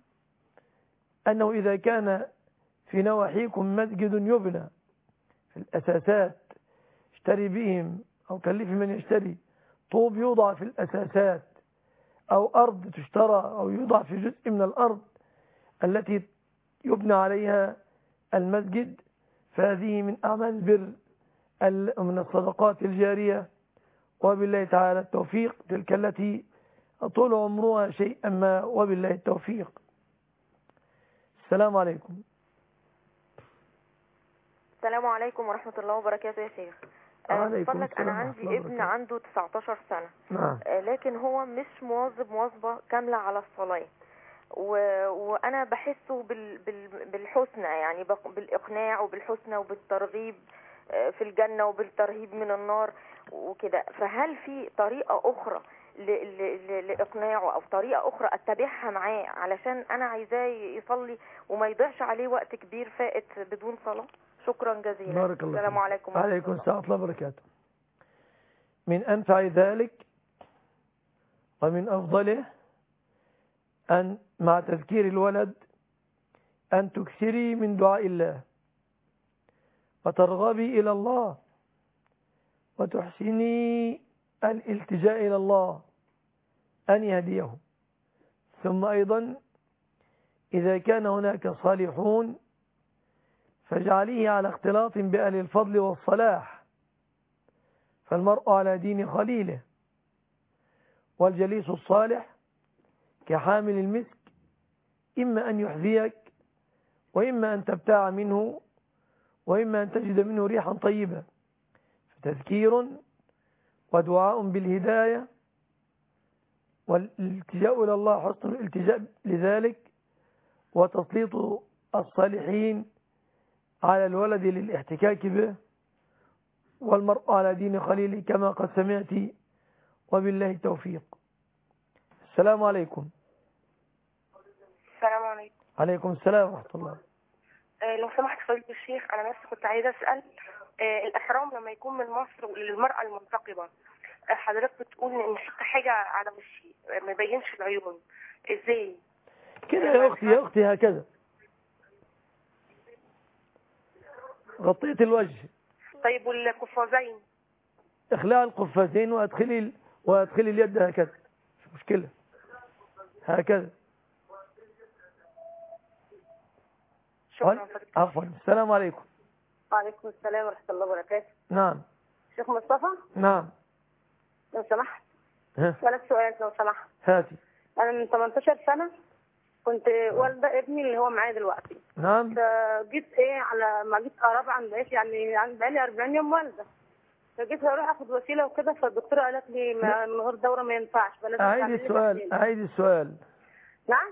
أنه إذا كان في نواحيكم مسجد يبنى في الأساسات اشتري بهم، أو كلف من يشتري طوب يوضع في الأساسات، أو أرض تشترى أو يوضع في جزء من الأرض التي يبنى عليها المسجد، فهذه من أعمال البر من الصدقات الجارية. وبالله تعالى التوفيق، تلك التي طول عمرها شيئا ما، وبالله التوفيق. السلام عليكم. السلام عليكم ورحمة الله وبركاته يا شيخ. فضلك أنا عندي ابن عنده 19 سنة. نعم. لكن هو مش مواظبة كاملة على الصلاة، وأنا بحسه بالحسنى، يعني بالإقناع وبالحسنى وبالترغيب في الجنة وبالترهيب من النار وكده. فهل في طريقة أخرى لإقناعه أو طريقة أخرى أتبعها معاه علشان أنا عايزاه يصلي وما يضيعش عليه وقت كبير فائت بدون صلاة؟ شكرا جزيلا. بارك الله. السلام عليكم. عليكم السلام ورحمة الله وبركاته. من أنفع ذلك ومن أفضله أن مع تذكير الولد أن تكثري من دعاء الله وترغبي إلى الله وتحسني الالتجاء إلى الله أن يهديه. ثم أيضا إذا كان هناك صالحون فاجعليه على اختلاط بأهل الفضل والصلاح، فالمرء على دين خليله، والجليس الصالح كحامل المسك، إما أن يحذيك وإما أن تبتاع منه وإما أن تجد منه ريحا طيبة. فتذكير ودعاء بالهداية والالتجاء إلى الله، حسن الالتجاء لذلك، وتسليط الصالحين على الولد للاحتكاك به، والمرء على دين خليله كما قد سمعت، وبالله التوفيق. السلام عليكم. السلام عليكم. عليكم السلام ورحمة الله. لو سمحت فضيلة الشيخ، أنا بس كنت عايزة أسأل الإحرام لما يكون من مصر للمرأة المنتقبة، حضرتك بتقول إن نحط حاجة على وشي ما يبينش العيون، إزاي؟ كده يا أختي هكذا غطيت الوجه. طيب والقفازين؟ اخلع القفازين وادخلي اليد هكذا، مش مشكلة، هكذا. شكرا. عفوا. السلام عليكم. وعليكم السلام ورحمة الله وبركاته. نعم. شيخ مصطفى. نعم. لو سمحت. 3 سؤالات لو سمحت. هاتي. أنا من 18 سنة كنت والده ابني اللي هو معايا دلوقتي. نعم. فجيت على ما جيت قرابه عند بقيت يعني بقالي 40 يوم والده. فجيت اروح اخد وسيله وكده، فالدكتوره قالت لي من غير دوره ما ينفعش، فلازم أعيد السؤال. نعم.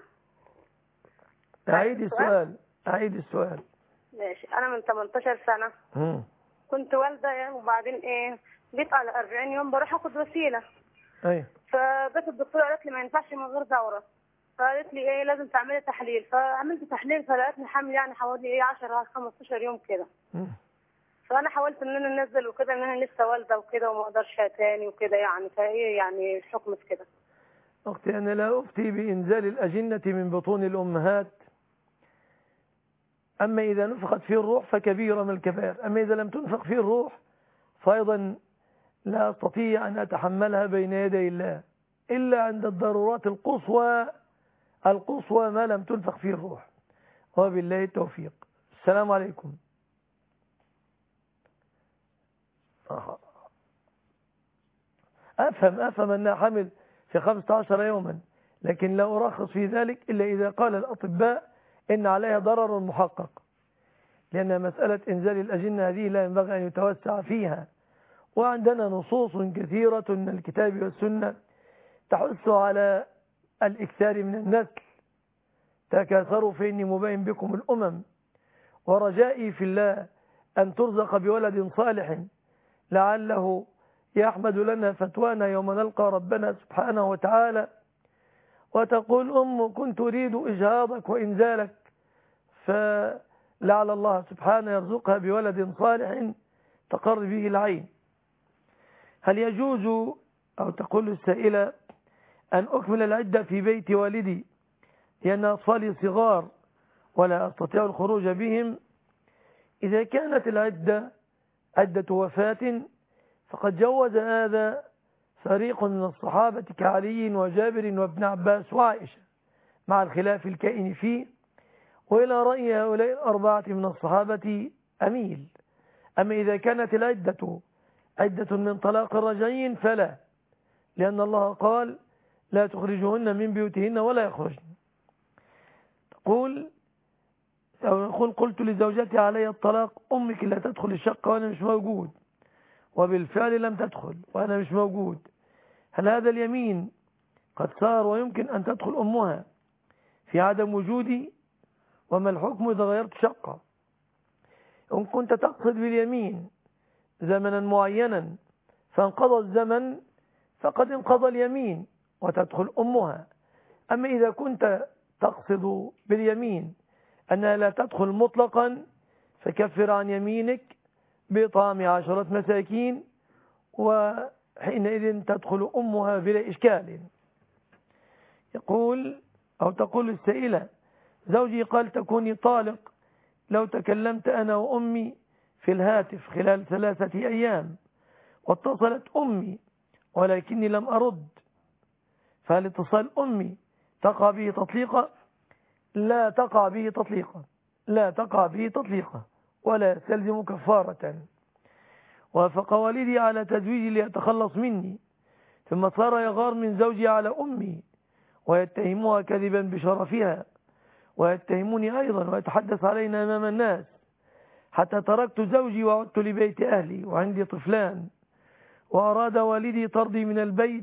أعيد السؤال. ماشي. انا من 18 سنه كنت والده، وبعدين جيت على 40 يوم بروح اخد وسيله. ايوه. فجت الدكتوره قالت لي ما ينفعش من غير دوره، فقالت لي لازم تعملي تحليل. فعملت تحليل فلقيتني حامل يعني حوالي 10 15 يوم كده. فانا حاولت ان انا انزل وكده، ان انا لسه والده وكده وما اقدرش تاني وكده يعني، فايه يعني الحكم في كده؟ اختي انا لا افتي بانزال الاجنه من بطون الامهات، اما اذا نفخت فيه الروح فكبيره من الكبائر، اما اذا لم تنفخ فيه الروح فايضا لا استطيع ان اتحملها بين يدي الله الا عند الضرورات القصوى ما لم تنفخ فيه الروح. وبالله التوفيق. السلام عليكم. أفهم أنها حمل في 15 يوما، لكن لا أرخص في ذلك إلا إذا قال الأطباء إن عليها ضرر محقق، لأن مسألة إنزال الأجنة هذه لا ينبغي أن يتوسع فيها. وعندنا نصوص كثيرة من الكتاب والسنة تحث على الإكثار من النسل. تكاثروا فإني مبين بكم الأمم، ورجائي في الله أن ترزق بولد صالح لعله يحمد لنا فتوانا يوم نلقى ربنا سبحانه وتعالى، وتقول أم كنت أريد إجهاضك وإنزالك، فلعل الله سبحانه يرزقها بولد صالح تقر به العين. هل يجوز، أو تقول السائلة، أن أكمل العدة في بيت والدي لأن أطفالي صغار ولا أستطيع الخروج بهم؟ إذا كانت العدة عدة وفاة فقد جوز هذا فريق من الصحابة كعلي وجابر وابن عباس وعائشة مع الخلاف الكائن فيه، وإلى رأي هؤلاء الأربعة من الصحابة أميل. أما إذا كانت العدة عدة من طلاق الرجعين فلا، لأن الله قال لا تخرجوهن من بيوتهن ولا يخرجن. تقول قلت لزوجتي علي الطلاق، أمك لا تدخل الشقة وأنا مش موجود، وبالفعل لم تدخل وأنا مش موجود. هل هذا اليمين قد صار ويمكن أن تدخل أمها في عدم وجودي؟ وما الحكم إذا غيرت شقة؟ إن كنت تقصد باليمين زمنا معينا فانقضى الزمن فقد انقضى اليمين وتدخل أمها. أما إذا كنت تقصد باليمين أنها لا تدخل مطلقا فكفر عن يمينك بإطعام 10 مساكين، وحينئذ تدخل أمها بلا إشكال. يقول أو تقول السائلة زوجي قال تكوني طالق لو تكلمت أنا وأمي في الهاتف خلال 3 أيام، واتصلت أمي ولكني لم أرد، فهل اتصال أمي تقع به تطليقة؟ لا تقع به تطليقة، لا تقع به تطليقة ولا يستلزم كفارة. وافق والدي على تزويجي ليتخلص مني، ثم صار يغار من زوجي على أمي ويتهمها كذبا بشرفها، ويتهمني أيضا ويتحدث علينا أمام الناس، حتى تركت زوجي وعدت لبيت أهلي وعندي طفلان. وأراد والدي طردي من البيت،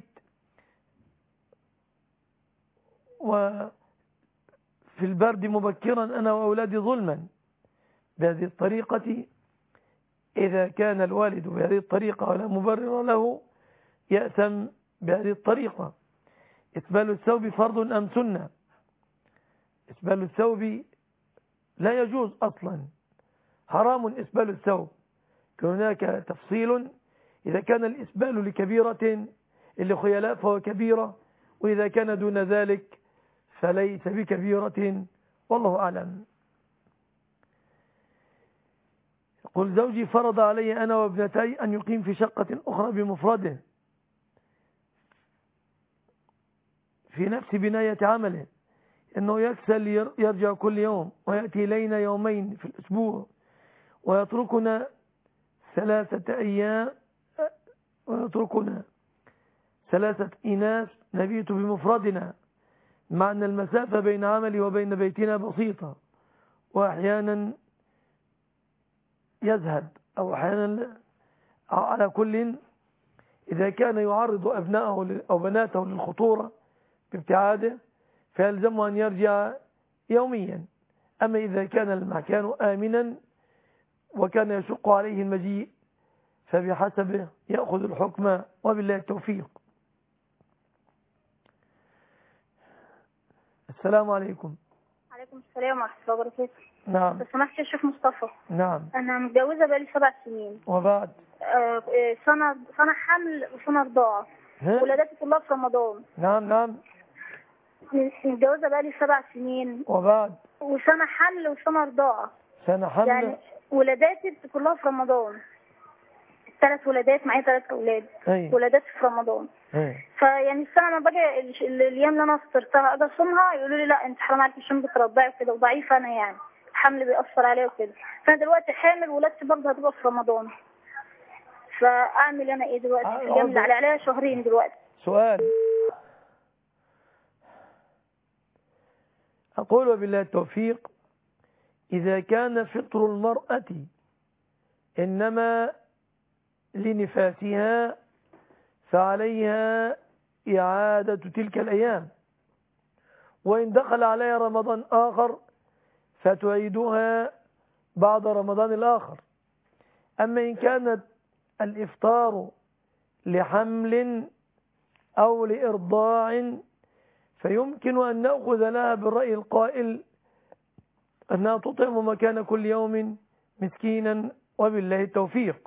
وفي البرد مبكرا أنا وأولادي ظلما. بهذه الطريقة إذا كان الوالد بهذه الطريقة ولا مبرر له يأثم بهذه الطريقة. إسبال الثوب فرض أم سنة؟ إسبال الثوب لا يجوز أصلا، حرام إسبال الثوب. هناك تفصيل، إذا كان الإسبال لكبيرة لخيلاء فهو كبيرة، وإذا كان دون ذلك فليس بكبيرة، والله أعلم. يقول زوجي فرض علي أنا وابنتي أن يقيم في شقة أخرى بمفرده في نفس بناية عمله، إنه يكسل يرجع كل يوم ويأتي إلينا يومين في الأسبوع ويتركنا 3 أيام، ويتركنا 3 إناث نبيت بمفردنا مع أن المسافة بين عملي وبين بيتنا بسيطة، وأحيانا يزهد أو أحيانا على كل. إذا كان يعرض أبنائه أو بناته للخطورة بابتعاده فيلزمه أن يرجع يوميا. أما إذا كان المكان آمنا وكان يشق عليه المجيء فبحسبه يأخذ الحكم، وبالله التوفيق. السلام عليكم. عليكم السلام ورحمة الله وبركاته. نعم. بس سمحت يا شيخ مصطفى. نعم. أنا متجوزة بقالي 7 سنين. وبعد؟ سنة حمل وسنة رضاعة. ولادتي كلها في رمضان. نعم. متجوزة بقالي 7 سنين. وبعد؟ وسنة حمل وسنة رضاعة. سنة حمل يعني ولاداتي كلها في رمضان. 3 ولادات، معايا 3 أولاد. ولاداتي في رمضان. فيعني السنة ما باجي الأيام اللي أنا فطرتها أجي أصومها يقولوا لي لا أنت حرام عليكي عشان بترضعي كده، وضعيفة أنا يعني الحمل بيأثر عليا وكده. فأنا دلوقتي حامل ولادتي برضه هتبقى في رمضان، فأعمل أنا إيه دلوقتي في الأيام اللي عليها 2 شهر دلوقتي؟ سؤال. أقول وبالله التوفيق: إذا كان فطر المرأة إنما لنفاسها فعليها إعادة تلك الأيام، وإن دخل عليها رمضان آخر فتعيدها بعد رمضان الآخر. أما إن كانت الإفطار لحمل أو لإرضاع فيمكن أن نأخذ لها بالرأي القائل أنها تطعم مكان كل يوم مسكينا، وبالله التوفيق.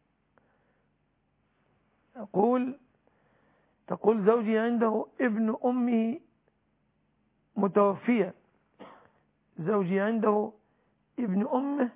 تقول زوجي عنده ابن أمه متوفية. زوجي عنده ابن أمه،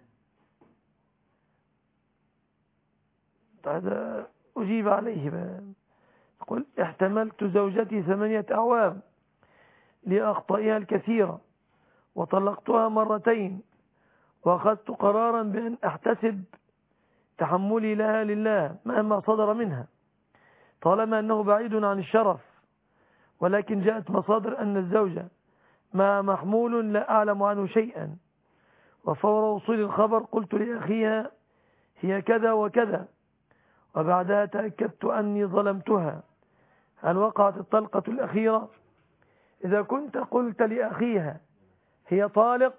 هذا أجيب عليه. تقول: احتملت زوجتي 8 أعوام لأخطائها الكثيرة، وطلقتها 2 وأخذت قرارا بأن أحتسب تحملي لها لله مهما صدر منها، طالما أنه بعيد عن الشرف. ولكن جاءت مصادر أن الزوجة ما محمول لا أعلم عنه شيئا، وفور وصول الخبر قلت لأخيها هي كذا وكذا، وبعدها تأكدت أني ظلمتها. هل وقعت الطلقة الأخيرة؟ إذا كنت قلت لأخيها هي طالق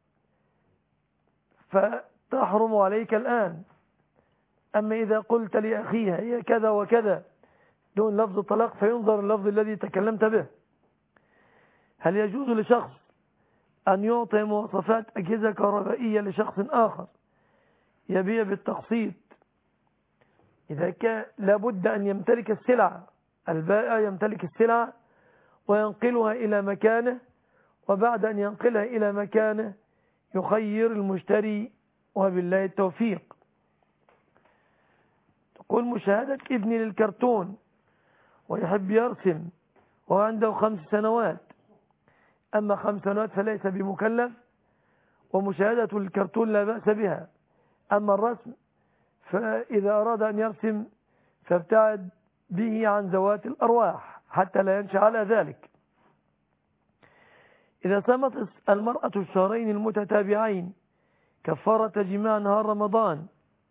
فتحرم عليك الآن. أما إذا قلت لأخيها هي كذا وكذا دون لفظ طلاق فينظر اللفظ الذي تكلمت به. هل يجوز لشخص أن يعطي مواصفات أجهزة كهربائية لشخص آخر يبيع بالتقسيط إذا كان لابد أن يمتلك السلعة؟ البائع يمتلك السلعة وينقلها إلى مكانه، وبعد أن ينقلها إلى مكانه يخير المشتري، وبالله التوفيق. تقول: مشاهدة ابني للكرتون ويحب يرسم وهو عنده 5 سنوات، أما 5 سنوات فليس بمكلف، ومشاهدة الكرتون لا بأس بها. أما الرسم فإذا أراد أن يرسم فابتعد به عن ذوات الأرواح حتى لا ينشأ على ذلك. إذا صامت المرأة 2 شهرين المتتابعين كفارة جماع نهار رمضان.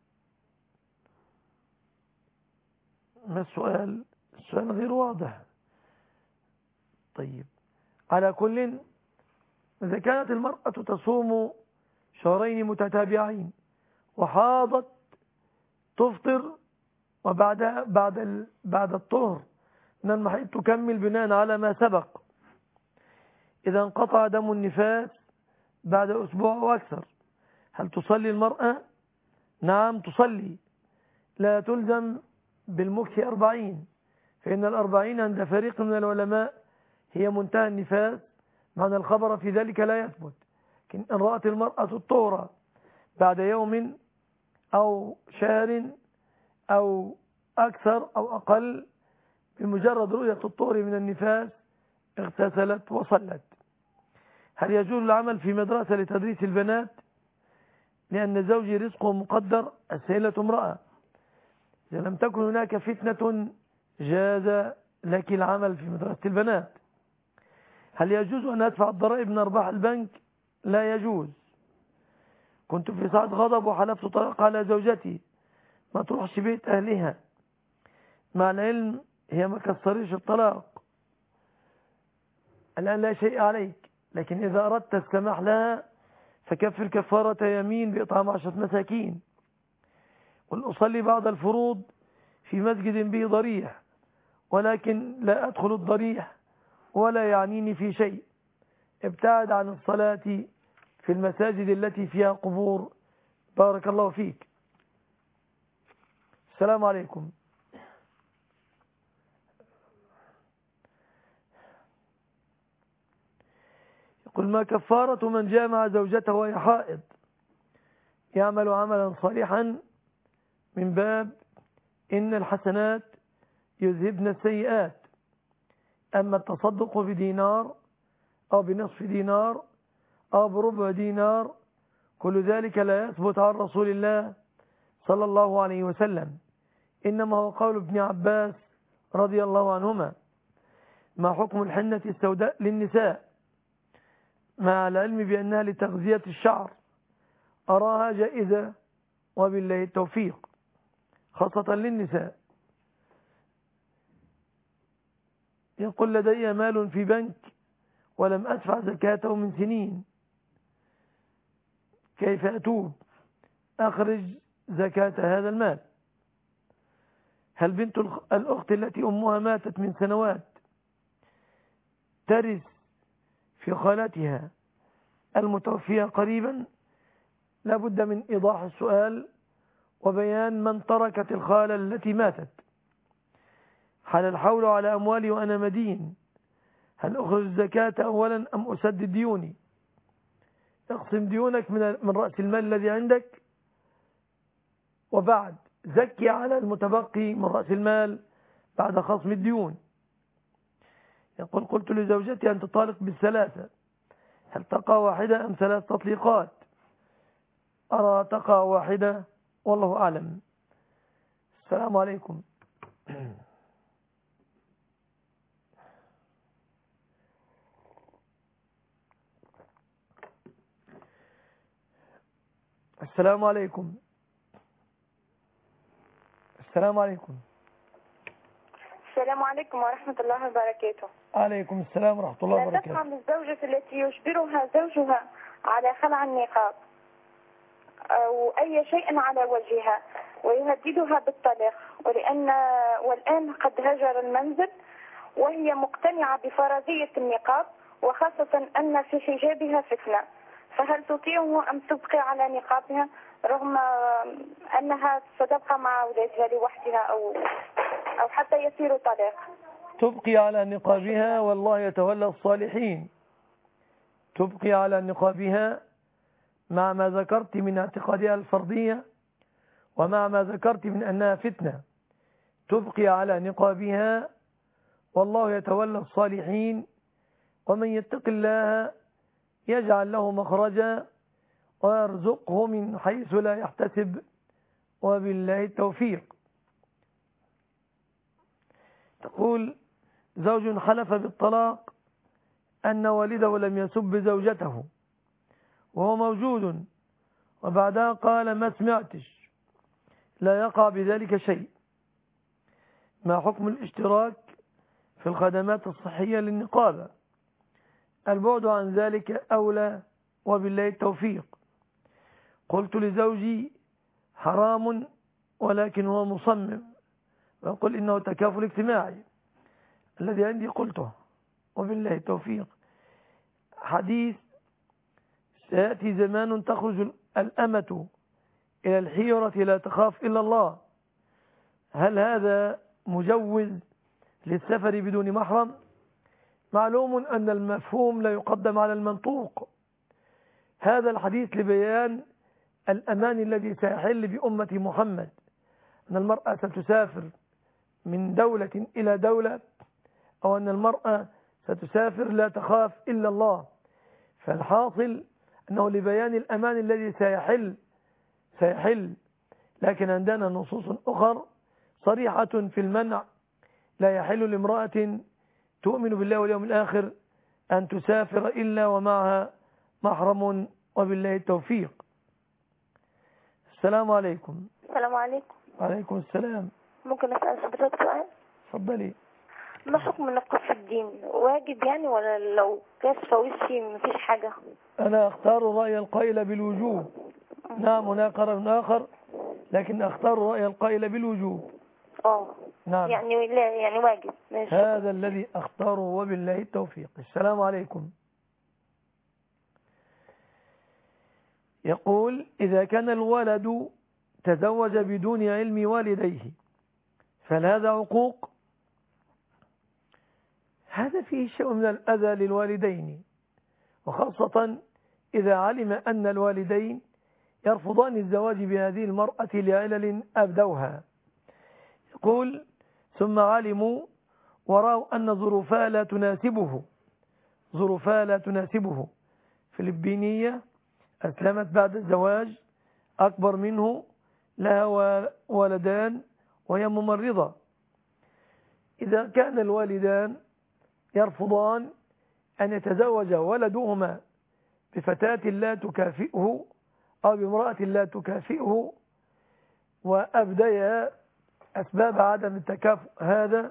ما السؤال؟ السؤال غير واضح. طيب، على كل، إذا كانت المرأة تصوم 2 شهرين متتابعين وحاضت تفطر، وبعدها بعد الطهر من المحيض تكمل بناء على ما سبق. إذا انقطع دم النفاس بعد أسبوع وأكثر هل تصلي المرأة؟ نعم تصلي، لا تلزم بالمكث 40، فإن 40 عند فريق من العلماء هي منتهى النفاس، معنى الخبر في ذلك لا يثبت. لكن إن رأت المرأة الطهر بعد يوم أو شهر أو أكثر أو أقل بمجرد رؤية الطهر من النفاس اغتسلت وصلت. هل يجوز العمل في مدرسة لتدريس البنات؟ لأن زوجي رزقه مقدر، السيلة امرأة. إذا لم تكن هناك فتنة جاز لك العمل في مدرسة البنات. هل يجوز أن أدفع الضرائب من أرباح البنك؟ لا يجوز. كنت في ساعة غضب وحلفت طلاق على زوجتي ما تروحش بيت أهلها، مع العلم هي ما كسريش الطلاق. الآن لا شيء عليك، لكن إذا أردت السماح لها فكفر كفارة يمين بإطعام 10 مساكين. قل أصلي بعد الفروض في مسجد به ضريح، ولكن لا أدخل الضريح ولا يعنيني في شيء. ابتعد عن الصلاة في المساجد التي فيها قبور. بارك الله فيك. السلام عليكم. يقول ما كفارة من جامع زوجته وهي حائض يعمل عملا صالحا من باب إن الحسنات يذهبن السيئات، أما التصدق بدينار أو بنصف دينار أو بربع دينار كل ذلك لا يثبت عن رسول الله صلى الله عليه وسلم، إنما هو قول ابن عباس رضي الله عنهما. ما حكم الحنة السوداء للنساء مع العلم بأنها لتغذية الشعر؟ أراها جائزة وبالله التوفيق، خاصة للنساء. يقول لدي مال في بنك ولم أدفع زكاته من سنين، كيف أتوب أخرج زكاة هذا المال؟ هل بنت الأخت التي أمها ماتت من سنوات ترث في خالتها المتوفية قريبا؟ لابد من إيضاح السؤال وبيان من تركت الخالة التي ماتت. هل الحول على أموالي وأنا مدين؟ هل أخرج الزكاة أولا أم أسدد ديوني؟ اقسم ديونك من رأس المال الذي عندك، وبعد زكي على المتبقي من رأس المال بعد خصم الديون. يقول قلت لزوجتي أن تطالق بالثلاثة، هل تقع واحدة أم 3 تطليقات؟ أرى تقع واحدة والله أعلم. السلام عليكم. السلام عليكم. السلام عليكم. السلام عليكم ورحمة الله وبركاته. عليكم السلام ورحمة الله لا وبركاته. تفهم الزوجة التي يجبرها زوجها على خلع النقاب أو أي شيء على وجهها ويهددها بالطلاق، والآن قد هجر المنزل وهي مقتنعة بفرضية النقاب، وخاصة أن في حجابها فتنة، فهل تطيعه أم تبقي على نقابها رغم أنها ستبقى مع أولادها لوحدها أو حتى يصير طلاق؟ تبقي على نقابها والله يتولى الصالحين. تبقي على نقابها مع ما ذكرت من اعتقادها الفرضية ومع ما ذكرت من أنها فتنة. تبقي على نقابها والله يتولى الصالحين، ومن يتق الله يجعل له مخرجا ويرزقه من حيث لا يحتسب، وبالله التوفيق. تقول زوج حلف بالطلاق أن والده لم يسب زوجته وهو موجود، وبعدها قال ما سمعتش، لا يقع بذلك شيء. ما حكم الاشتراك في الخدمات الصحية للنقابة؟ البعد عن ذلك أولى، وبالله التوفيق. قلت لزوجي حرام ولكن هو مصمم، ويقول إنه تكافل اجتماعي. الذي عندي قلته، وبالله التوفيق. حديث سيأتي زمان تخرج الأمة إلى الحيرة لا تخاف إلا الله، هل هذا مجوز للسفر بدون محرم؟ معلوم أن المفهوم لا يقدم على المنطوق. هذا الحديث لبيان الأمان الذي سيحل بأمة محمد، أن المرأة ستسافر من دولة إلى دولة، أو أن المرأة ستسافر لا تخاف إلا الله. فالحاصل أنه لبيان الأمان الذي سيحل، لكن عندنا نصوص أخرى صريحة في المنع. لا يحل لامرأة تؤمن بالله واليوم الآخر أن تسافر إلا ومعها محرم، وبالله التوفيق. السلام عليكم. السلام عليكم. وعليكم السلام. ممكن أسأل حضرتك سؤال؟ اتفضلي. ما حكم النقاب في الدين؟ واجب يعني ولا لو كشف وشي مفيش حاجة؟ أنا أختار رأي القائل بالوجوب. نعم هناك رأي آخر، لكن أختار رأي القائل بالوجوب. نعم يعني لا يعني واجب. ماشي. هذا الذي أختاره، وبالله التوفيق. السلام عليكم. يقول: إذا كان الولد تزوج بدون علم والديه فهل هذا عقوق؟ هذا فيه شيء من الأذى للوالدين، وخاصة إذا علم أن الوالدين يرفضان الزواج بهذه المرأة لعلل أبدوها. يقول: ثم علموا ورأوا أن ظروفها لا تناسبه. فلبينية أسلمت بعد الزواج، أكبر منه، لها ولدان وهي ممرضة. إذا كان الوالدان يرفضان أن يتزوج ولدهما بفتاة لا تكافئه أو بامرأة لا تكافئه، وأبديا أسباب عدم التكافؤ هذا،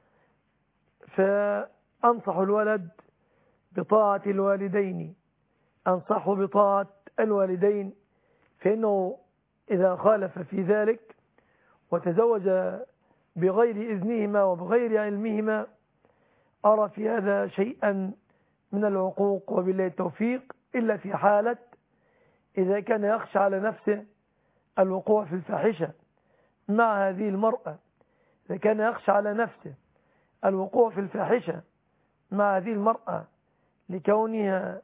فأنصح الولد بطاعة الوالدين، أنصحه بطاعة الوالدين، فإنه إذا خالف في ذلك وتزوج بغير إذنهما وبغير علمهما أرى في هذا شيئا من العقوق، وبالله التوفيق، إلا في حالة إذا كان يخشى على نفسه الوقوع في الفاحشة مع هذه المرأة. إذا كان يخشى على نفسه الوقوع في الفاحشة مع هذه المرأة لكونه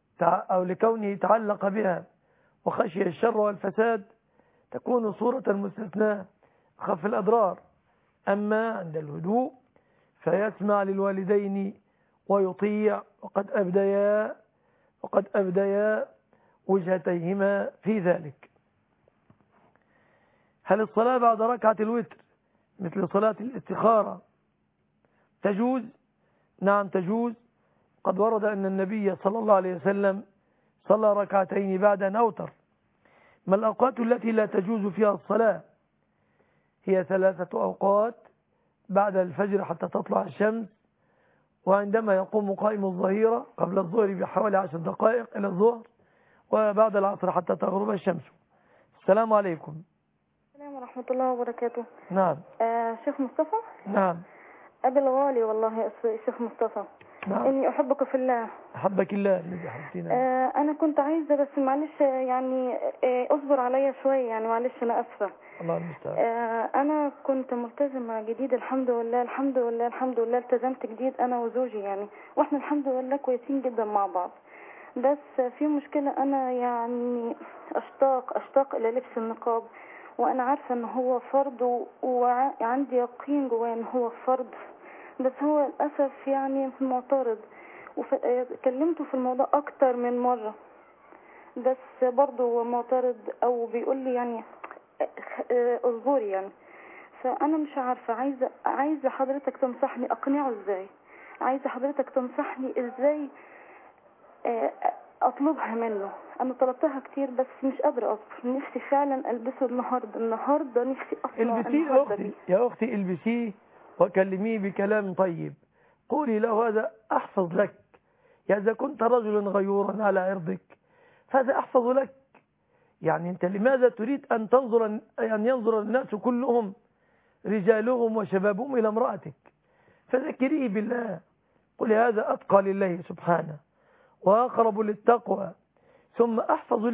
تعلق بها وخشي الشر والفساد، تكون صورة المستثناء خف الأضرار. أما عند الهدوء فيسمع للوالدين ويطيع، وقد أبديا وجهتيهما في ذلك. هل الصلاة بعد ركعة الوتر مثل صلاة الاستخارة تجوز؟ نعم تجوز. قد ورد أن النبي صلى الله عليه وسلم صلى ركعتين بعد أن أوتر. ما الأوقات التي لا تجوز فيها الصلاة؟ هي 3 أوقات: بعد الفجر حتى تطلع الشمس، وعندما يقوم قائم الظهيرة قبل الظهر بحوالي 10 دقائق إلى الظهر، وبعد العصر حتى تغرب الشمس. السلام عليكم. السلام ورحمة الله وبركاته. نعم. شيخ مصطفى. نعم. أبي الغالي والله يا شيخ مصطفى. نعم. إني أحبك في الله. أحبك الله الذي أحبتنا. أنا كنت عايزة بس معلش يعني أصبر عليا شوية، يعني معلش أنا أسفة. الله المستعان. أنا كنت ملتزمة جديد الحمد لله الحمد لله الحمد لله، التزمت جديد أنا وزوجي يعني، وإحنا الحمد لله كويسين جدا مع بعض. بس في مشكلة، أنا يعني أشتاق إلى لبس النقاب، وأنا عارفة أنه هو فرض، وعندي يقين جوايا أنه هو فرض، بس هو للأسف يعني معترض، وكلمته في الموضوع أكتر من مرة، بس برضه هو معترض أو بيقول لي يعني اصبري يعني. فأنا مش عارفة، عايزة حضرتك تنصحني أقنعه إزاي، عايزة حضرتك تنصحني إزاي أطلبها منه. أنا طلبتها كتير بس مش قادرة أصبر، نفسي فعلا ألبسه النهاردة نفسي أطلع البسيه يا أختي البسيه وكلميه بكلام طيب، قولي له هذا أحفظ لك، يعني إذا كنت رجلا غيورا على عرضك فهذا أحفظ لك. يعني أنت لماذا تريد أن ينظر الناس كلهم رجالهم وشبابهم إلى امرأتك؟ فذكريه بالله، قل هذا أتقى لله سبحانه وأقرب للتقوى. ثم أحفظ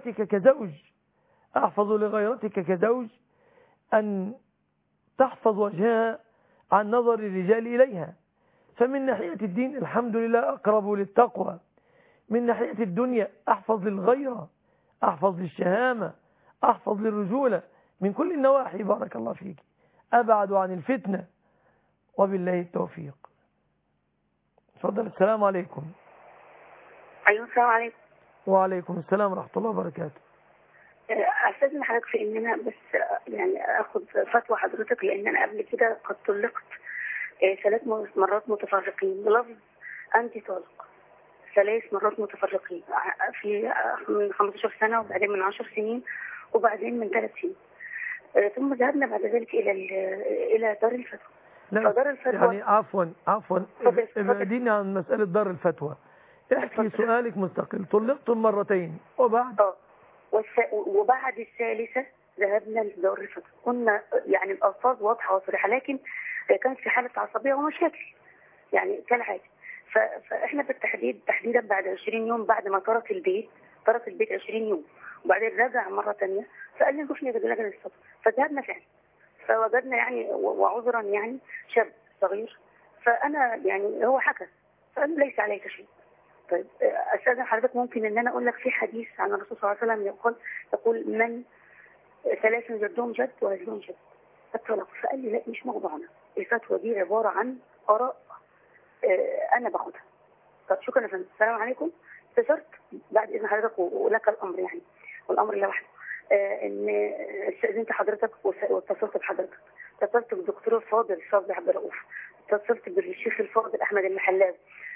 لغيرتك كزوج أن تحفظ وجهها عن نظر الرجال إليها. فمن ناحية الدين الحمد لله أقرب للتقوى، من ناحية الدنيا أحفظ للغيرة، أحفظ للشهامة، أحفظ للرجولة، من كل النواحي بارك الله فيك، أبعد عن الفتنة، وبالله التوفيق. تفضل. السلام عليكم. أيوة السلام عليكم. وعليكم السلام ورحمة الله وبركاته. أستاذن حضرتك في إن أنا بس يعني أخذ فتوى حضرتك، لأن أنا قبل كده قد طلقت 3 مرات متفرقين بلفظ أنت طالق 3 مرات متفرقين، في من 15 سنة، وبعدين من 10 سنين، وبعدين من 3 سنين. ثم ذهبنا بعد ذلك إلى دار الفتوى. فدار الفتوى يعني عفوا ابعديني عن مسألة دار الفتوى. احكي سؤالك مستقل. طلقتم مرتين وبعد وبعد الثالثة ذهبنا لدار الفتوى. كنا يعني الألفاظ واضحة وصريحة، لكن كانت في حالة عصبية ومشاكل يعني كالعادة. فاحنا بالتحديد تحديدا بعد 20 يوم بعد ما ترك البيت 20 يوم، وبعدين رجع مرة ثانية فقال لي نروح لجنة الفتوى. فذهبنا فعلا، فوجدنا يعني وعذرا يعني شاب صغير، فأنا يعني هو حكى فقال ليس عليك شيء. طيب أستاذن حضرتك ممكن ان انا اقول لك في حديث عن الرسول صلى الله عليه وسلم يقول من 3 جدهم جد وهزلهم جد الطلاق. فقال لي لا مش موضوعنا، الفتوى دي عبارة عن آراء انا باخدها. طب شكرا يا فندم، السلام عليكم. استشرت بعد اذن حضرتك ولك الامر يعني والامر لوحده ان استاذنت حضرتك واتصلت بحضرتك، اتصلت بالدكتور الفاضل صبري عبد الرؤوف، اتصلت بالشيخ الفاضل احمد المحلاوي،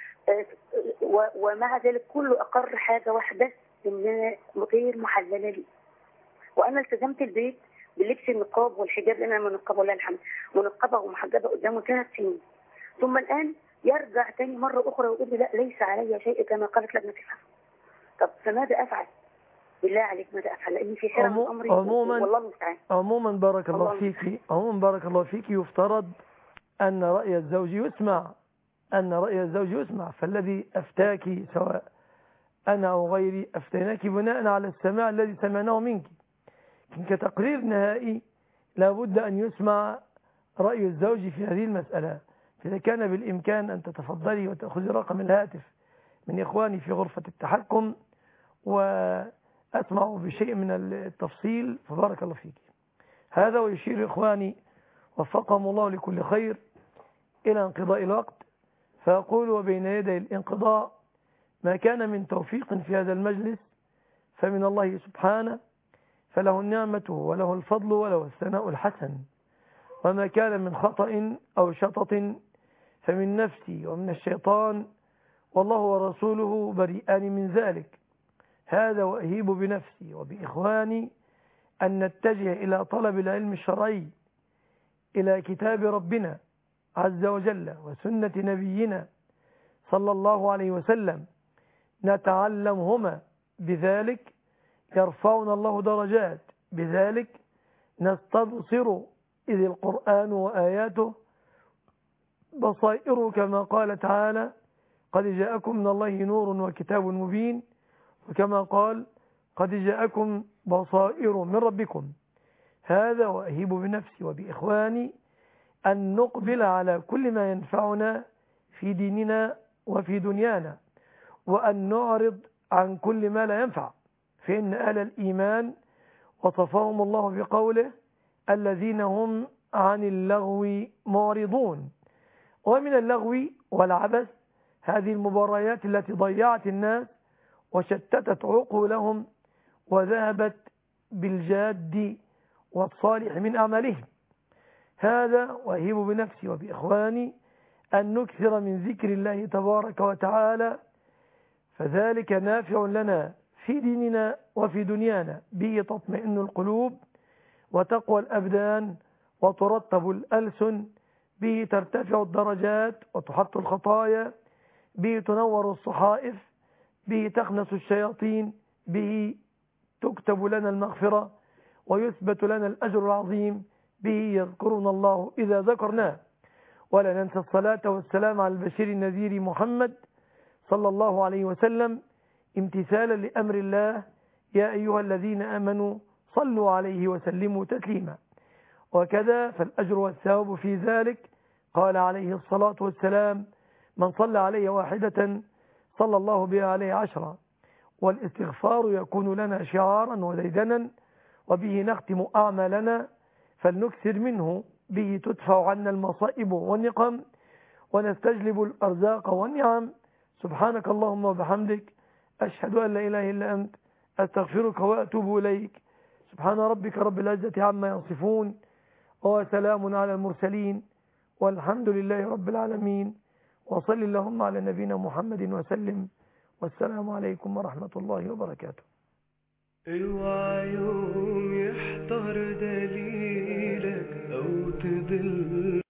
ومع ذلك كله اقر حاجه واحده ان غير محلله لي. وانا التزمت البيت بلبس النقاب والحجاب لان انا منقبه ولله الحمد، منقبه ومحجبه قدامه 3 سنين، ثم الان يرجع تاني مره اخرى ويقول لي لا ليس علي شيء كما قالت لجنه الفتوى. طب فماذا افعل؟ بالله عليك ماذا افعل؟ لان في حيره من امري والله المستعان. عموما بارك الله فيك، عموما بارك الله فيك، يفترض ان راي الزوج يسمع، فالذي افتاك سواء انا او غيري افتيناك بناء على السماع الذي سمعناه منك. كتقرير نهائي لابد ان يسمع راي الزوج في هذه المساله. إذا كان بالإمكان أن تتفضلي وتأخذي رقم الهاتف من إخواني في غرفة التحكم وأسمع بشيء من التفصيل فبارك الله فيك. هذا ويشير إخواني وفقهم الله لكل خير إلى انقضاء الوقت، فأقول وبين يدي الانقضاء ما كان من توفيق في هذا المجلس فمن الله سبحانه، فله النعمة وله الفضل وله الثناء الحسن، وما كان من خطأ أو شطط فمن نفسي ومن الشيطان والله ورسوله بريئان من ذلك. هذا وأهيب بنفسي وبإخواني أن نتجه إلى طلب العلم الشرعي، إلى كتاب ربنا عز وجل وسنة نبينا صلى الله عليه وسلم، نتعلمهما، بذلك يرفعنا الله درجات، بذلك نستبصر إذ القرآن وآياته بصائر كما قال تعالى قد جاءكم من الله نور وكتاب مبين، وكما قال قد جاءكم بصائر من ربكم. هذا وأهيب بنفسي وبإخواني أن نقبل على كل ما ينفعنا في ديننا وفي دنيانا، وأن نعرض عن كل ما لا ينفع، فإن أهل الإيمان وصفهم الله بقوله الذين هم عن اللغو معرضون. ومن اللغو والعبث هذه المباريات التي ضيعت الناس وشتتت عقولهم وذهبت بالجاد والصالح من أعمالهم. هذا وأهيب بنفسي وبإخواني أن نكثر من ذكر الله تبارك وتعالى، فذلك نافع لنا في ديننا وفي دنيانا، به تطمئن القلوب وتقوى الأبدان وترتب الألسن، به ترتفع الدرجات وتحط الخطايا، به تنور الصحائف، به تخنس الشياطين، به تكتب لنا المغفرة ويثبت لنا الأجر العظيم، به يذكرنا الله إذا ذكرناه. ولا ننسى الصلاة والسلام على البشير النذير محمد صلى الله عليه وسلم، امتثالا لأمر الله يا أيها الذين آمنوا صلوا عليه وسلموا تسليما. وكذا فالأجر والثواب في ذلك، قال عليه الصلاة والسلام من صلى عليه 1 صلى الله بها عليه 10. والاستغفار يكون لنا شعارا وديدنا، وبه نختم أعمالنا، فلنكثر منه، به تدفع عنا المصائب والنقم ونستجلب الأرزاق والنعم. سبحانك اللهم وبحمدك، أشهد أن لا إله إلا أنت، أستغفرك وأتوب إليك. سبحان ربك رب العزة عما يصفون، وسلام على المرسلين، والحمد لله رب العالمين، وصل اللهم على نبينا محمد وسلم، والسلام عليكم ورحمة الله وبركاته. اوعى يوم يحضر دليلك أو تضل